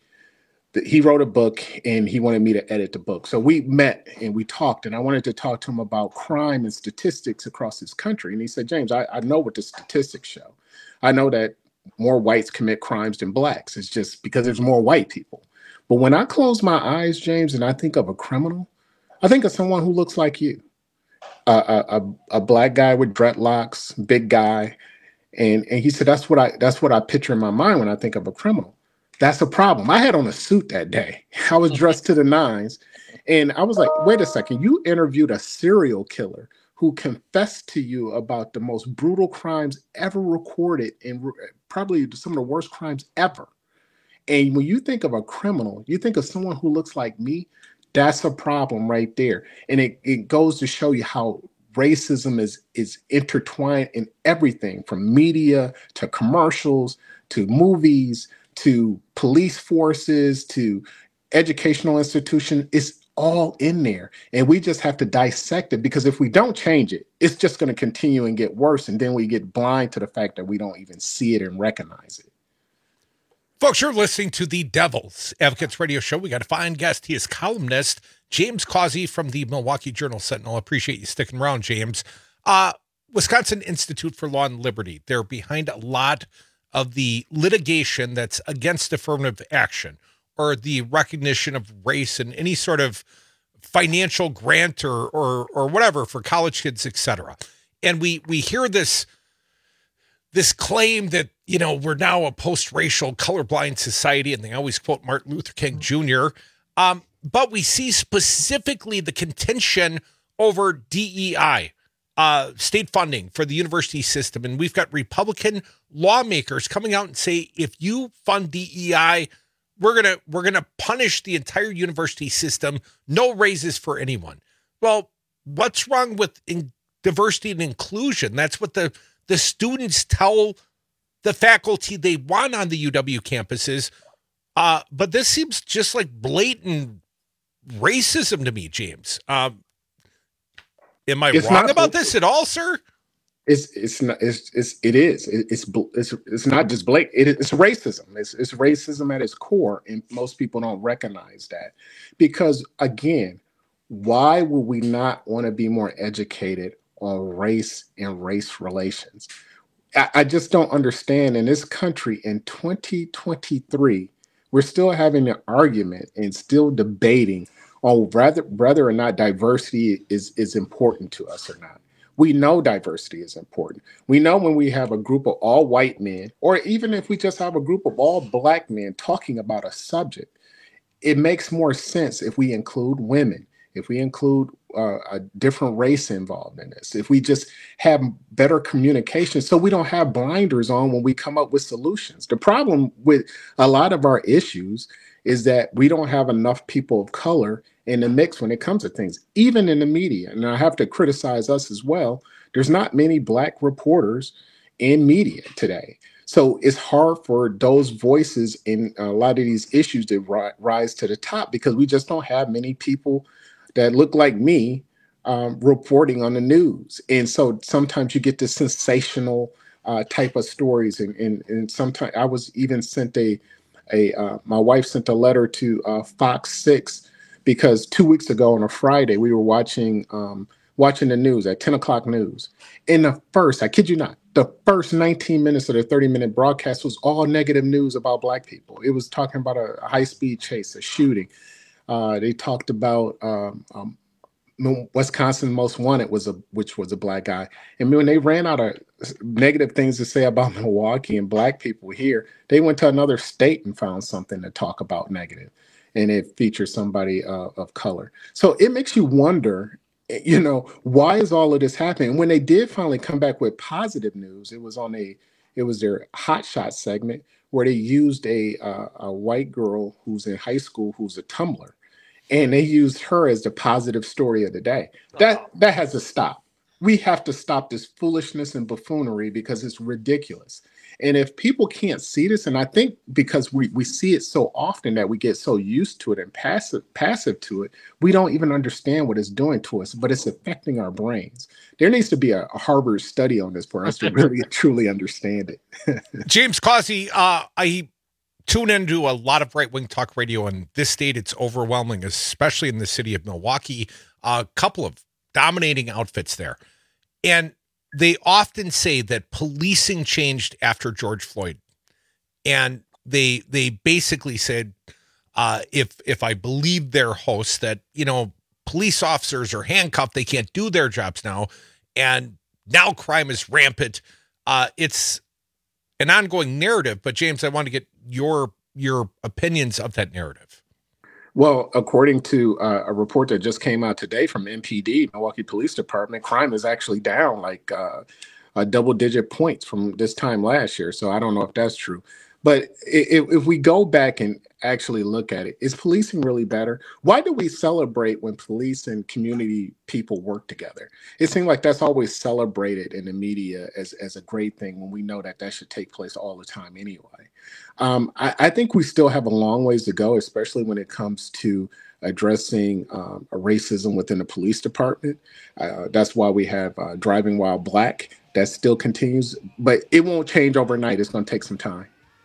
He wrote a book, and he wanted me to edit the book. So we met, and we talked, and I wanted to talk to him about crime and statistics across this country. And he said, James, I, I know what the statistics show. I know that more whites commit crimes than blacks. It's just because there's more white people. But when I close my eyes, James, and I think of a criminal, I think of someone who looks like you, uh, a, a a black guy with dreadlocks, big guy, and and he said that's what I that's what I picture in my mind when I think of a criminal. That's a problem. I had on a suit that day. I was dressed to the nines, and I was like, wait a second, you interviewed a serial killer who confessed to you about the most brutal crimes ever recorded and re- probably some of the worst crimes ever. And when you think of a criminal, you think of someone who looks like me, that's a problem right there. And it, it goes to show you how racism is, is intertwined in everything from media to commercials to movies to police forces to educational institutions. It's all in there. And we just have to dissect it, because if we don't change it, it's just going to continue and get worse. And then we get blind to the fact that we don't even see it and recognize it. Folks, you're listening to the Devil's Advocates Radio Show. We got a fine guest. He is columnist James Causey from the Milwaukee Journal-Sentinel. Appreciate you sticking around, James. Uh, Wisconsin Institute for Law and Liberty. They're behind a lot of the litigation that's against affirmative action or the recognition of race and any sort of financial grant or or, or whatever for college kids, et cetera. And we we hear this this claim that, you know, we're now a post-racial colorblind society, and they always quote Martin Luther King Junior Um, but we see specifically the contention over D E I, uh, state funding for the university system. And we've got Republican lawmakers coming out and say, if you fund D E I, we're going to, we're going to punish the entire university system. No raises for anyone. Well, what's wrong with in diversity and inclusion? That's what the, the students tell the faculty they want on the U W campuses. Uh, but this seems just like blatant racism to me, James. Um, am I it's wrong not, about this at all, sir? It's it's not it's, it's it is it's it's it's not just blatant. It, it's racism. It's it's racism at its core, and most people don't recognize that. Because again, why would we not want to be more educated on race and race relations? I, I just don't understand. In this country in twenty twenty-three, we're still having an argument and still debating on whether whether or not diversity is is important to us or not. We know diversity is important. We know when we have a group of all white men, or even if we just have a group of all black men talking about a subject, it makes more sense if we include women, if we include uh, a different race involved in this, if we just have better communication so we don't have blinders on when we come up with solutions. The problem with a lot of our issues is that we don't have enough people of color in the mix when it comes to things, even in the media. And I have to criticize us as well. There's not many black reporters in media today. So it's hard for those voices in a lot of these issues to ri- rise to the top because we just don't have many people that look like me um, reporting on the news. And so sometimes you get this sensational uh, type of stories. And, and, and sometimes I was even sent a, a uh, my wife sent a letter to uh, Fox six because two weeks ago on a Friday, we were watching um, watching the news at ten o'clock news. In the first, I kid you not, the first nineteen minutes of the thirty minute broadcast was all negative news about Black people. It was talking about a high speed chase, a shooting. Uh, they talked about um, um, Wisconsin Most Wanted, was a which was a Black guy. And when they ran out of negative things to say about Milwaukee and Black people here, they went to another state and found something to talk about negative. And it featured somebody uh, of color. So it makes you wonder, you know, why is all of this happening? When they did finally come back with positive news, it was on a, it was their Hot Shot segment where they used a uh, a white girl who's in high school who's a tumbler, and they used her as the positive story of the day. That that has to stop. We have to stop this foolishness and buffoonery because it's ridiculous. And if people can't see this, and I think because we, we see it so often that we get so used to it and passive passive to it, we don't even understand what it's doing to us, but it's affecting our brains. There needs to be a, a Harvard study on this for us to really truly understand it. James Causey, uh, I tune into a lot of right-wing talk radio in this state. It's overwhelming, especially in the city of Milwaukee. A couple of dominating outfits there. And they often say that policing changed after George Floyd. And they they basically said, uh, if if I believe their hosts, that, you know, police officers are handcuffed, they can't do their jobs now. And now crime is rampant. Uh, it's an ongoing narrative. But James, I want to get your your opinions of that narrative. Well, according to uh, a report that just came out today from M P D, Milwaukee Police Department, crime is actually down like uh, a double digit points from this time last year. So I don't know if that's true. But if, if we go back and actually look at it, is policing really better? Why do we celebrate when police and community people work together? It seems like that's always celebrated in the media as, as a great thing when we know that that should take place all the time anyway. Um, I, I think we still have a long ways to go, especially when it comes to addressing um, racism within the police department. Uh, that's why we have uh, Driving While Black. That still continues, but it won't change overnight. It's going to take some time.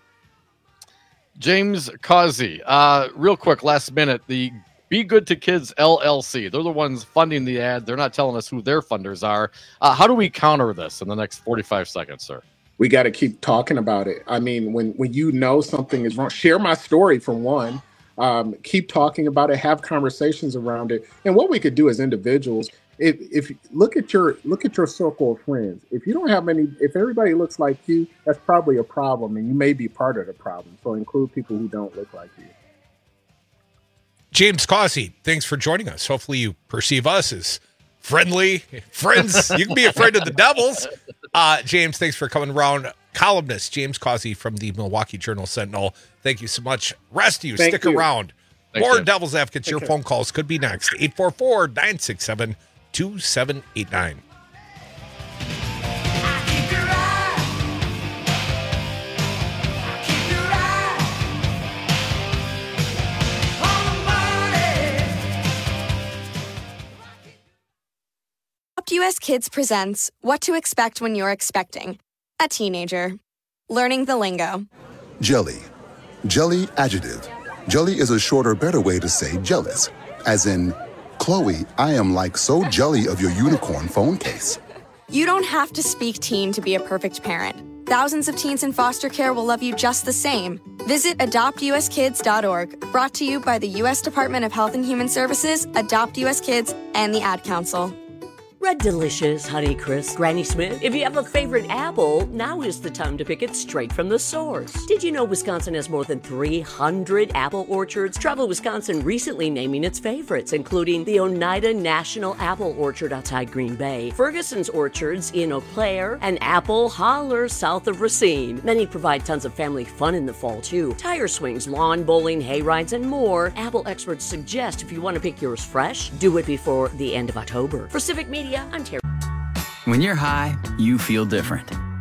James Causey, uh, real quick, last minute, the Be Good to Kids L L C. They're the ones funding the ad. They're not telling us who their funders are. Uh, how do we counter this in the next forty-five seconds, sir? We got to keep talking about it. I mean, when, when you know something is wrong, share my story for one. Um, keep talking about it, have conversations around it. And what we could do as individuals, if if look at your look at your circle of friends. If you don't have many, if everybody looks like you, that's probably a problem, and you may be part of the problem. So include people who don't look like you. James Causey, thanks for joining us. Hopefully you perceive us as friendly friends. You can be a friend of the Devils. Uh, James, thanks for coming around. Columnist James Causey from the Milwaukee Journal-Sentinel. Thank you so much. Rest of you, Thank stick you. around. Thank More you. Devil's Advocates. Take Your care. phone calls could be next. eight four four, nine six seven, two seven eight nine. U S Kids presents What to Expect When You're Expecting a Teenager. Learning the lingo. Jelly. Jelly adjective. Jelly is a shorter, better way to say jealous. As in, Chloe, I am like so jelly of your unicorn phone case. You don't have to speak teen to be a perfect parent. Thousands of teens in foster care will love you just the same. Visit adopt u s kids dot org, brought to you by the U S Department of Health and Human Services, Adopt U S Kids, and the Ad Council. Red Delicious, Honeycrisp, Granny Smith. If you have a favorite apple, now is the time to pick it straight from the source. Did you know Wisconsin has more than three hundred apple orchards? Travel Wisconsin recently naming its favorites, including the Oneida National Apple Orchard outside Green Bay, Ferguson's Orchards in Eau Claire, and Apple Holler south of Racine. Many provide tons of family fun in the fall, too. Tire swings, lawn bowling, hay rides, and more. Apple experts suggest if you want to pick yours fresh, do it before the end of October. For Civic Media, I'm Terry. When you're high, you feel different.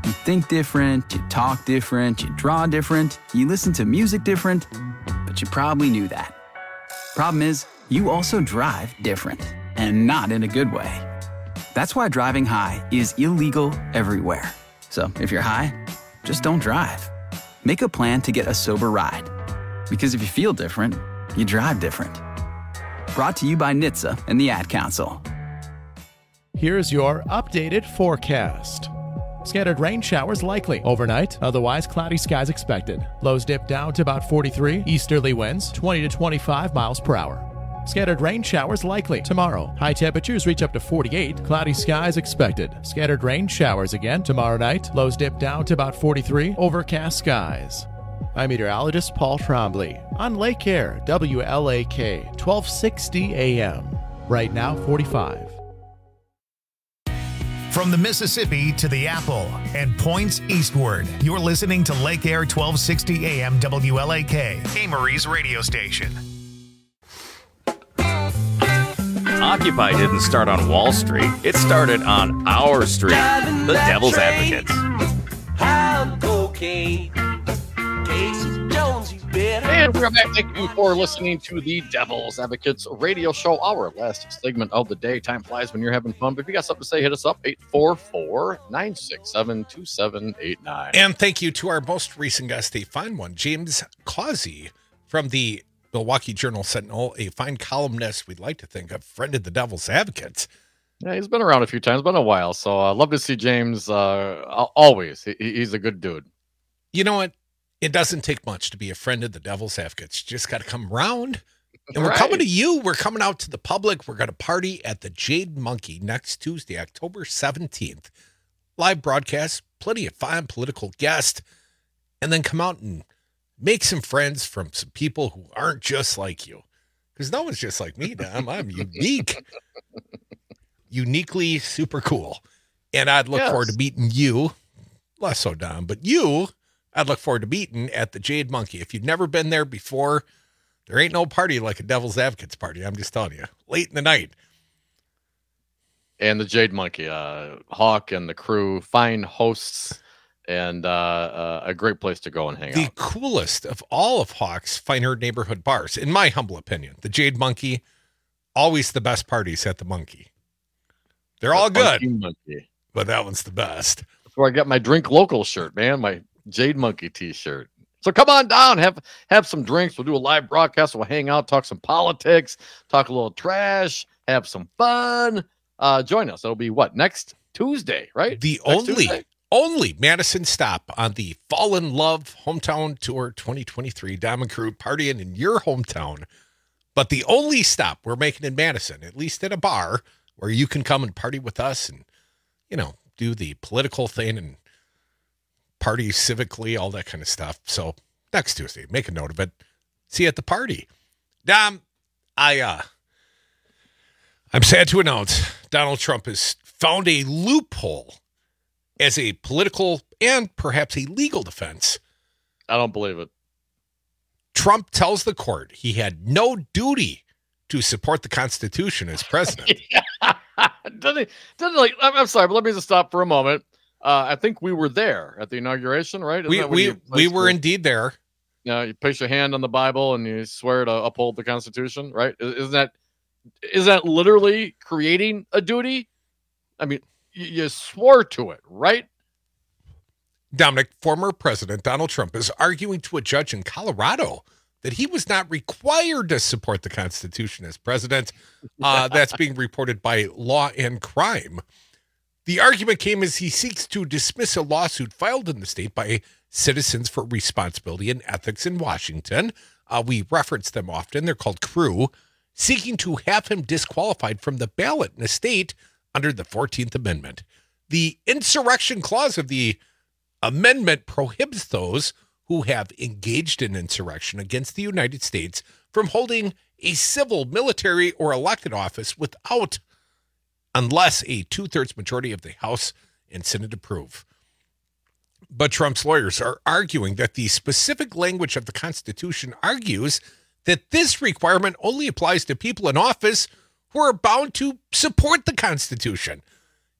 You think different, you talk different, you draw different, you listen to music different, but you probably knew that. Problem is, you also drive different, and not in a good way. That's why driving high is illegal everywhere. So if you're high, just don't drive. Make a plan to get a sober ride. Because if you feel different, you drive different. Brought to you by N H T S A and the Ad Council. Here's your updated forecast. Scattered rain showers likely overnight, otherwise cloudy skies expected. Lows dip down to about forty-three, easterly winds twenty to twenty-five miles per hour. Scattered rain showers likely tomorrow. High temperatures reach up to forty-eight, cloudy skies expected. Scattered rain showers again tomorrow night, lows dip down to about forty-three, overcast skies. I'm meteorologist Paul Trombley on Lake Air, W L A K, twelve sixty A M. Right now, forty-five. From the Mississippi to the Apple and points eastward, you're listening to Lake Air twelve sixty A M W L A K, Amory's radio station. Occupy didn't start on Wall Street. It started on our street, the Devil's Advocates. And we're back. Thank you for listening to the Devil's Advocates radio show, our last segment of the day. Time flies when you're having fun, but if you got something to say, hit us up, eight four four, nine six seven, two seven eight nine. And thank you to our most recent guest, a fine one, James Causey from the Milwaukee Journal-Sentinel, a fine columnist we'd like to think of, friend of the Devil's Advocates. Yeah, he's been around a few times, been a while, so I uh, love to see James uh, always. He, he's a good dude. You know what? It doesn't take much to be a friend of the Devil's Advocates. You just got to come around. And we're right. coming to you. We're coming out to the public. We're going to party at the Jade Monkey next Tuesday, October seventeenth. Live broadcast, plenty of fine political guests, and then come out and make some friends from some people who aren't just like you. Because no one's just like me, Dom. I'm unique. Uniquely super cool. And I'd look yes. forward to meeting you. Less so, Dom, but you... I'd look forward to meeting at the Jade Monkey. If you've never been there before, there ain't no party like a Devil's Advocates party. I'm just telling you. Late in the night. And the Jade Monkey, uh, Hawk and the crew, fine hosts, and uh, uh, a great place to go and hang the out. The coolest of all of Hawk's finer neighborhood bars, in my humble opinion. The Jade Monkey, always the best parties at the Monkey. They're the all good, monkey. But that one's the best. That's where I got my Drink Local shirt, man. My Jade Monkey t-shirt. So come on down, have have some drinks. We'll do a live broadcast. We'll hang out, talk some politics, talk a little trash, have some fun. Uh, join us. It'll be what, next Tuesday, right? The next only Tuesday? only Madison stop on the Fall in Love Hometown Tour twenty twenty-three. Diamond Crew partying in your hometown, but the only stop we're making in Madison, at least at a bar where you can come and party with us and, you know, do the political thing and party civically, all that kind of stuff. So next Tuesday, make a note of it. See you at the party. Dom, I, uh, I'm sad to announce Donald Trump has found a loophole as a political and perhaps a legal defense. I don't believe it. Trump tells the court he had no duty to support the Constitution as president. doesn't he, doesn't like, I'm, I'm sorry, but let me just stop for a moment. Uh, I think we were there at the inauguration, right? Isn't we we we were to, indeed there. You know, you place your hand on the Bible and you swear to uphold the Constitution, right? Isn't that is that literally creating a duty? I mean, you, you swore to it, right? Dominic, former President Donald Trump is arguing to a judge in Colorado that he was not required to support the Constitution as president. Uh, that's being reported by Law and Crime. The argument came as he seeks to dismiss a lawsuit filed in the state by Citizens for Responsibility and Ethics in Washington. Uh, we reference them often. They're called CREW, seeking to have him disqualified from the ballot in a state under the fourteenth Amendment. The insurrection clause of the amendment prohibits those who have engaged in insurrection against the United States from holding a civil, military, or elected office without unless a two-thirds majority of the House and Senate approve. But Trump's lawyers are arguing that the specific language of the Constitution argues that this requirement only applies to people in office who are bound to support the Constitution.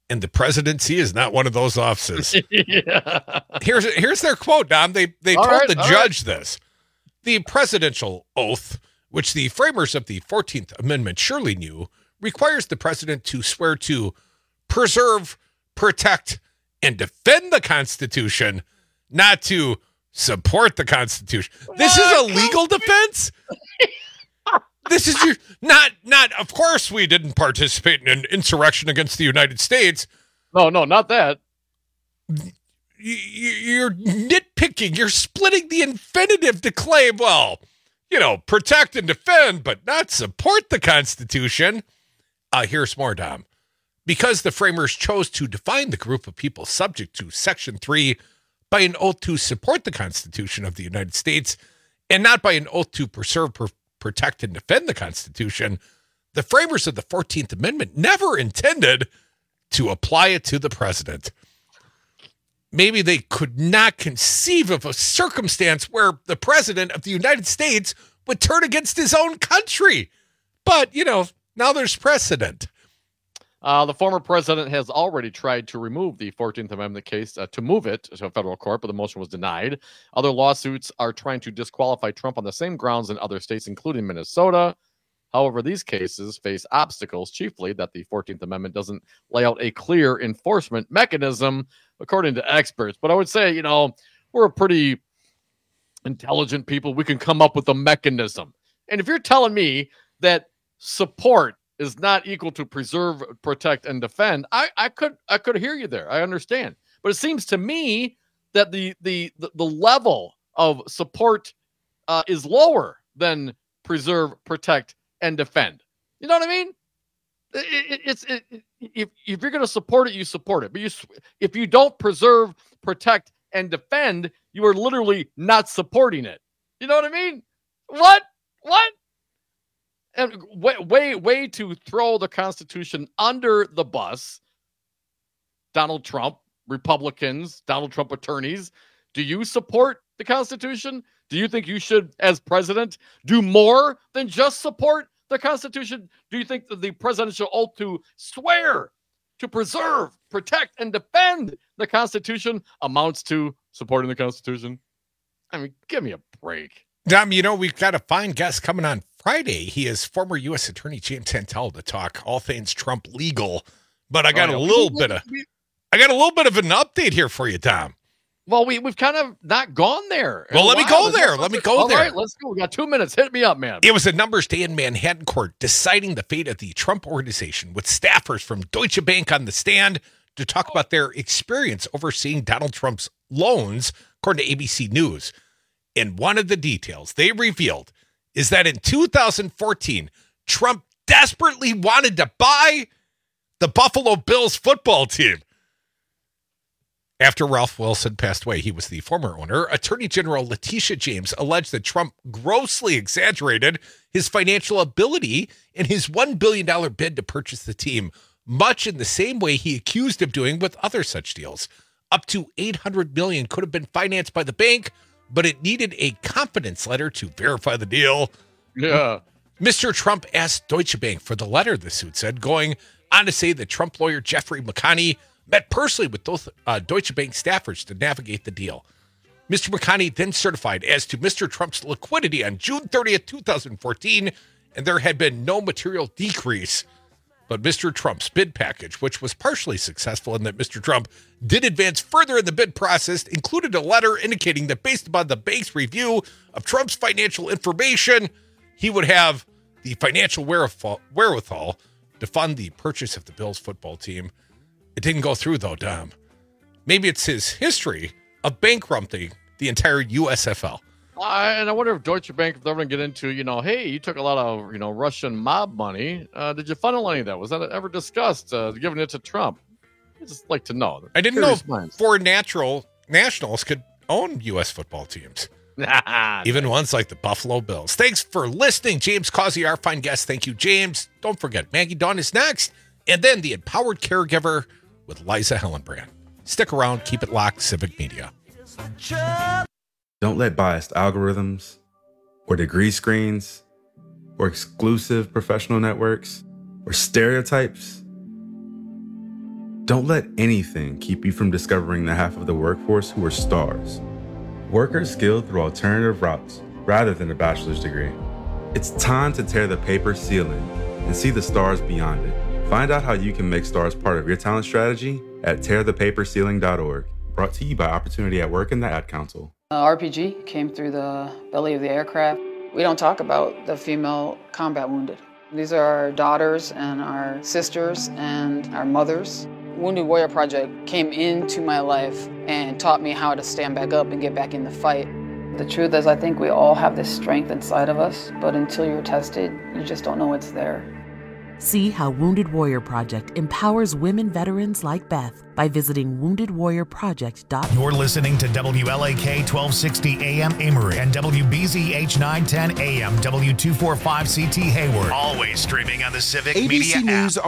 And the presidency is not one of those offices. yeah. Here's here's their quote, Dom. They they All told right, the all judge this. The presidential oath, which the framers of the fourteenth Amendment surely knew, requires the president to swear to preserve, protect, and defend the Constitution, not to support the Constitution. This is a legal defense? This is your not not of course we didn't participate in an insurrection against the United States. No, no, not that. You're nitpicking. You're splitting the infinitive to claim, well, you know, protect and defend, but not support the Constitution. Uh, here's more, Dom. Because the framers chose to define the group of people subject to Section three by an oath to support the Constitution of the United States and not by an oath to preserve, per- protect, and defend the Constitution, the framers of the fourteenth Amendment never intended to apply it to the president. Maybe they could not conceive of a circumstance where the president of the United States would turn against his own country. But, you know, now there's precedent. Uh, the former president has already tried to remove the fourteenth Amendment case, uh, to move it to a federal court, but the motion was denied. Other lawsuits are trying to disqualify Trump on the same grounds in other states, including Minnesota. However, these cases face obstacles, chiefly that the fourteenth Amendment doesn't lay out a clear enforcement mechanism, according to experts. But I would say, you know, we're a pretty intelligent people. We can come up with a mechanism. And if you're telling me that support is not equal to preserve, protect, and defend, I, I could I could hear you there. I understand. But it seems to me that the the the, the level of support uh, is lower than preserve, protect, and defend. You know what I mean? It, it, it's it, if if you're going to support it, you support it. But you if you don't preserve, protect, and defend, you are literally not supporting it. You know what I mean? What? What? And way, way, way to throw the Constitution under the bus. Donald Trump, Republicans, Donald Trump attorneys, do you support the Constitution? Do you think you should, as president, do more than just support the Constitution? Do you think that the presidential oath to swear to preserve, protect, and defend the Constitution amounts to supporting the Constitution? I mean, give me a break. Dom, you know, we've got a fine guest coming on Friday. He is former U S Attorney James Santel to talk all things Trump legal. But I got oh, a little we, bit of we, I got a little bit of an update here for you, Tom. Well, we we've kind of not gone there. Well, let me go there. Let me go all there. All right, let's go. We got two minutes. Hit me up, man. It was a numbers day in Manhattan court deciding the fate of the Trump organization with staffers from Deutsche Bank on the stand to talk about their experience overseeing Donald Trump's loans, according to A B C News. And one of the details they revealed is that in two thousand fourteen, Trump desperately wanted to buy the Buffalo Bills football team. After Ralph Wilson passed away, he was the former owner. Attorney General Letitia James alleged that Trump grossly exaggerated his financial ability in his one billion dollars bid to purchase the team, much in the same way he accused of doing with other such deals. Up to eight hundred million dollars could have been financed by the bank, but it needed a confidence letter to verify the deal. Yeah. Mister Trump asked Deutsche Bank for the letter, the suit said, going on to say that Trump lawyer Jeffrey McConney met personally with those uh, Deutsche Bank staffers to navigate the deal. Mister McConney then certified as to Mister Trump's liquidity on June thirtieth, twenty fourteen, and there had been no material decrease. But Mister Trump's bid package, which was partially successful in that Mister Trump did advance further in the bid process, included a letter indicating that based upon the bank's review of Trump's financial information, he would have the financial wherewithal to fund the purchase of the Bills football team. It didn't go through, though, Dom. Maybe it's his history of bankrupting the entire U S F L. Uh, and I wonder if Deutsche Bank, if they're going to get into, you know, hey, you took a lot of, you know, Russian mob money. Uh, did you funnel any of that? Was that ever discussed, uh, giving it to Trump? I'd just like to know. I didn't know foreign natural nationals could own U S football teams. Even ones like the Buffalo Bills. Thanks for listening, James Causey, our fine guest. Thank you, James. Don't forget, Maggie Dawn is next. And then the Empowered Caregiver with Liza Hellenbrand. Stick around. Keep it locked. Civic Media. Don't let biased algorithms or degree screens or exclusive professional networks or stereotypes Don't let anything keep you from discovering the half of the workforce who are stars. Workers skilled through alternative routes rather than a bachelor's degree. It's time to tear the paper ceiling and see the stars beyond it. Find out how you can make stars part of your talent strategy at tear the paper ceiling dot org. Brought to you by Opportunity at Work and the Ad Council. Uh, R P G came through the belly of the aircraft. We don't talk about the female combat wounded. These are our daughters and our sisters and our mothers. Wounded Warrior Project came into my life and taught me how to stand back up and get back in the fight. The truth is, I think we all have this strength inside of us, but until you're tested, you just don't know it's there. See how Wounded Warrior Project empowers women veterans like Beth by visiting wounded warrior project dot org. You're listening to W L A K twelve sixty A M Amory and W B Z H nine ten A M W two forty-five C T Hayward. Always streaming on the Civic A B C Media News app.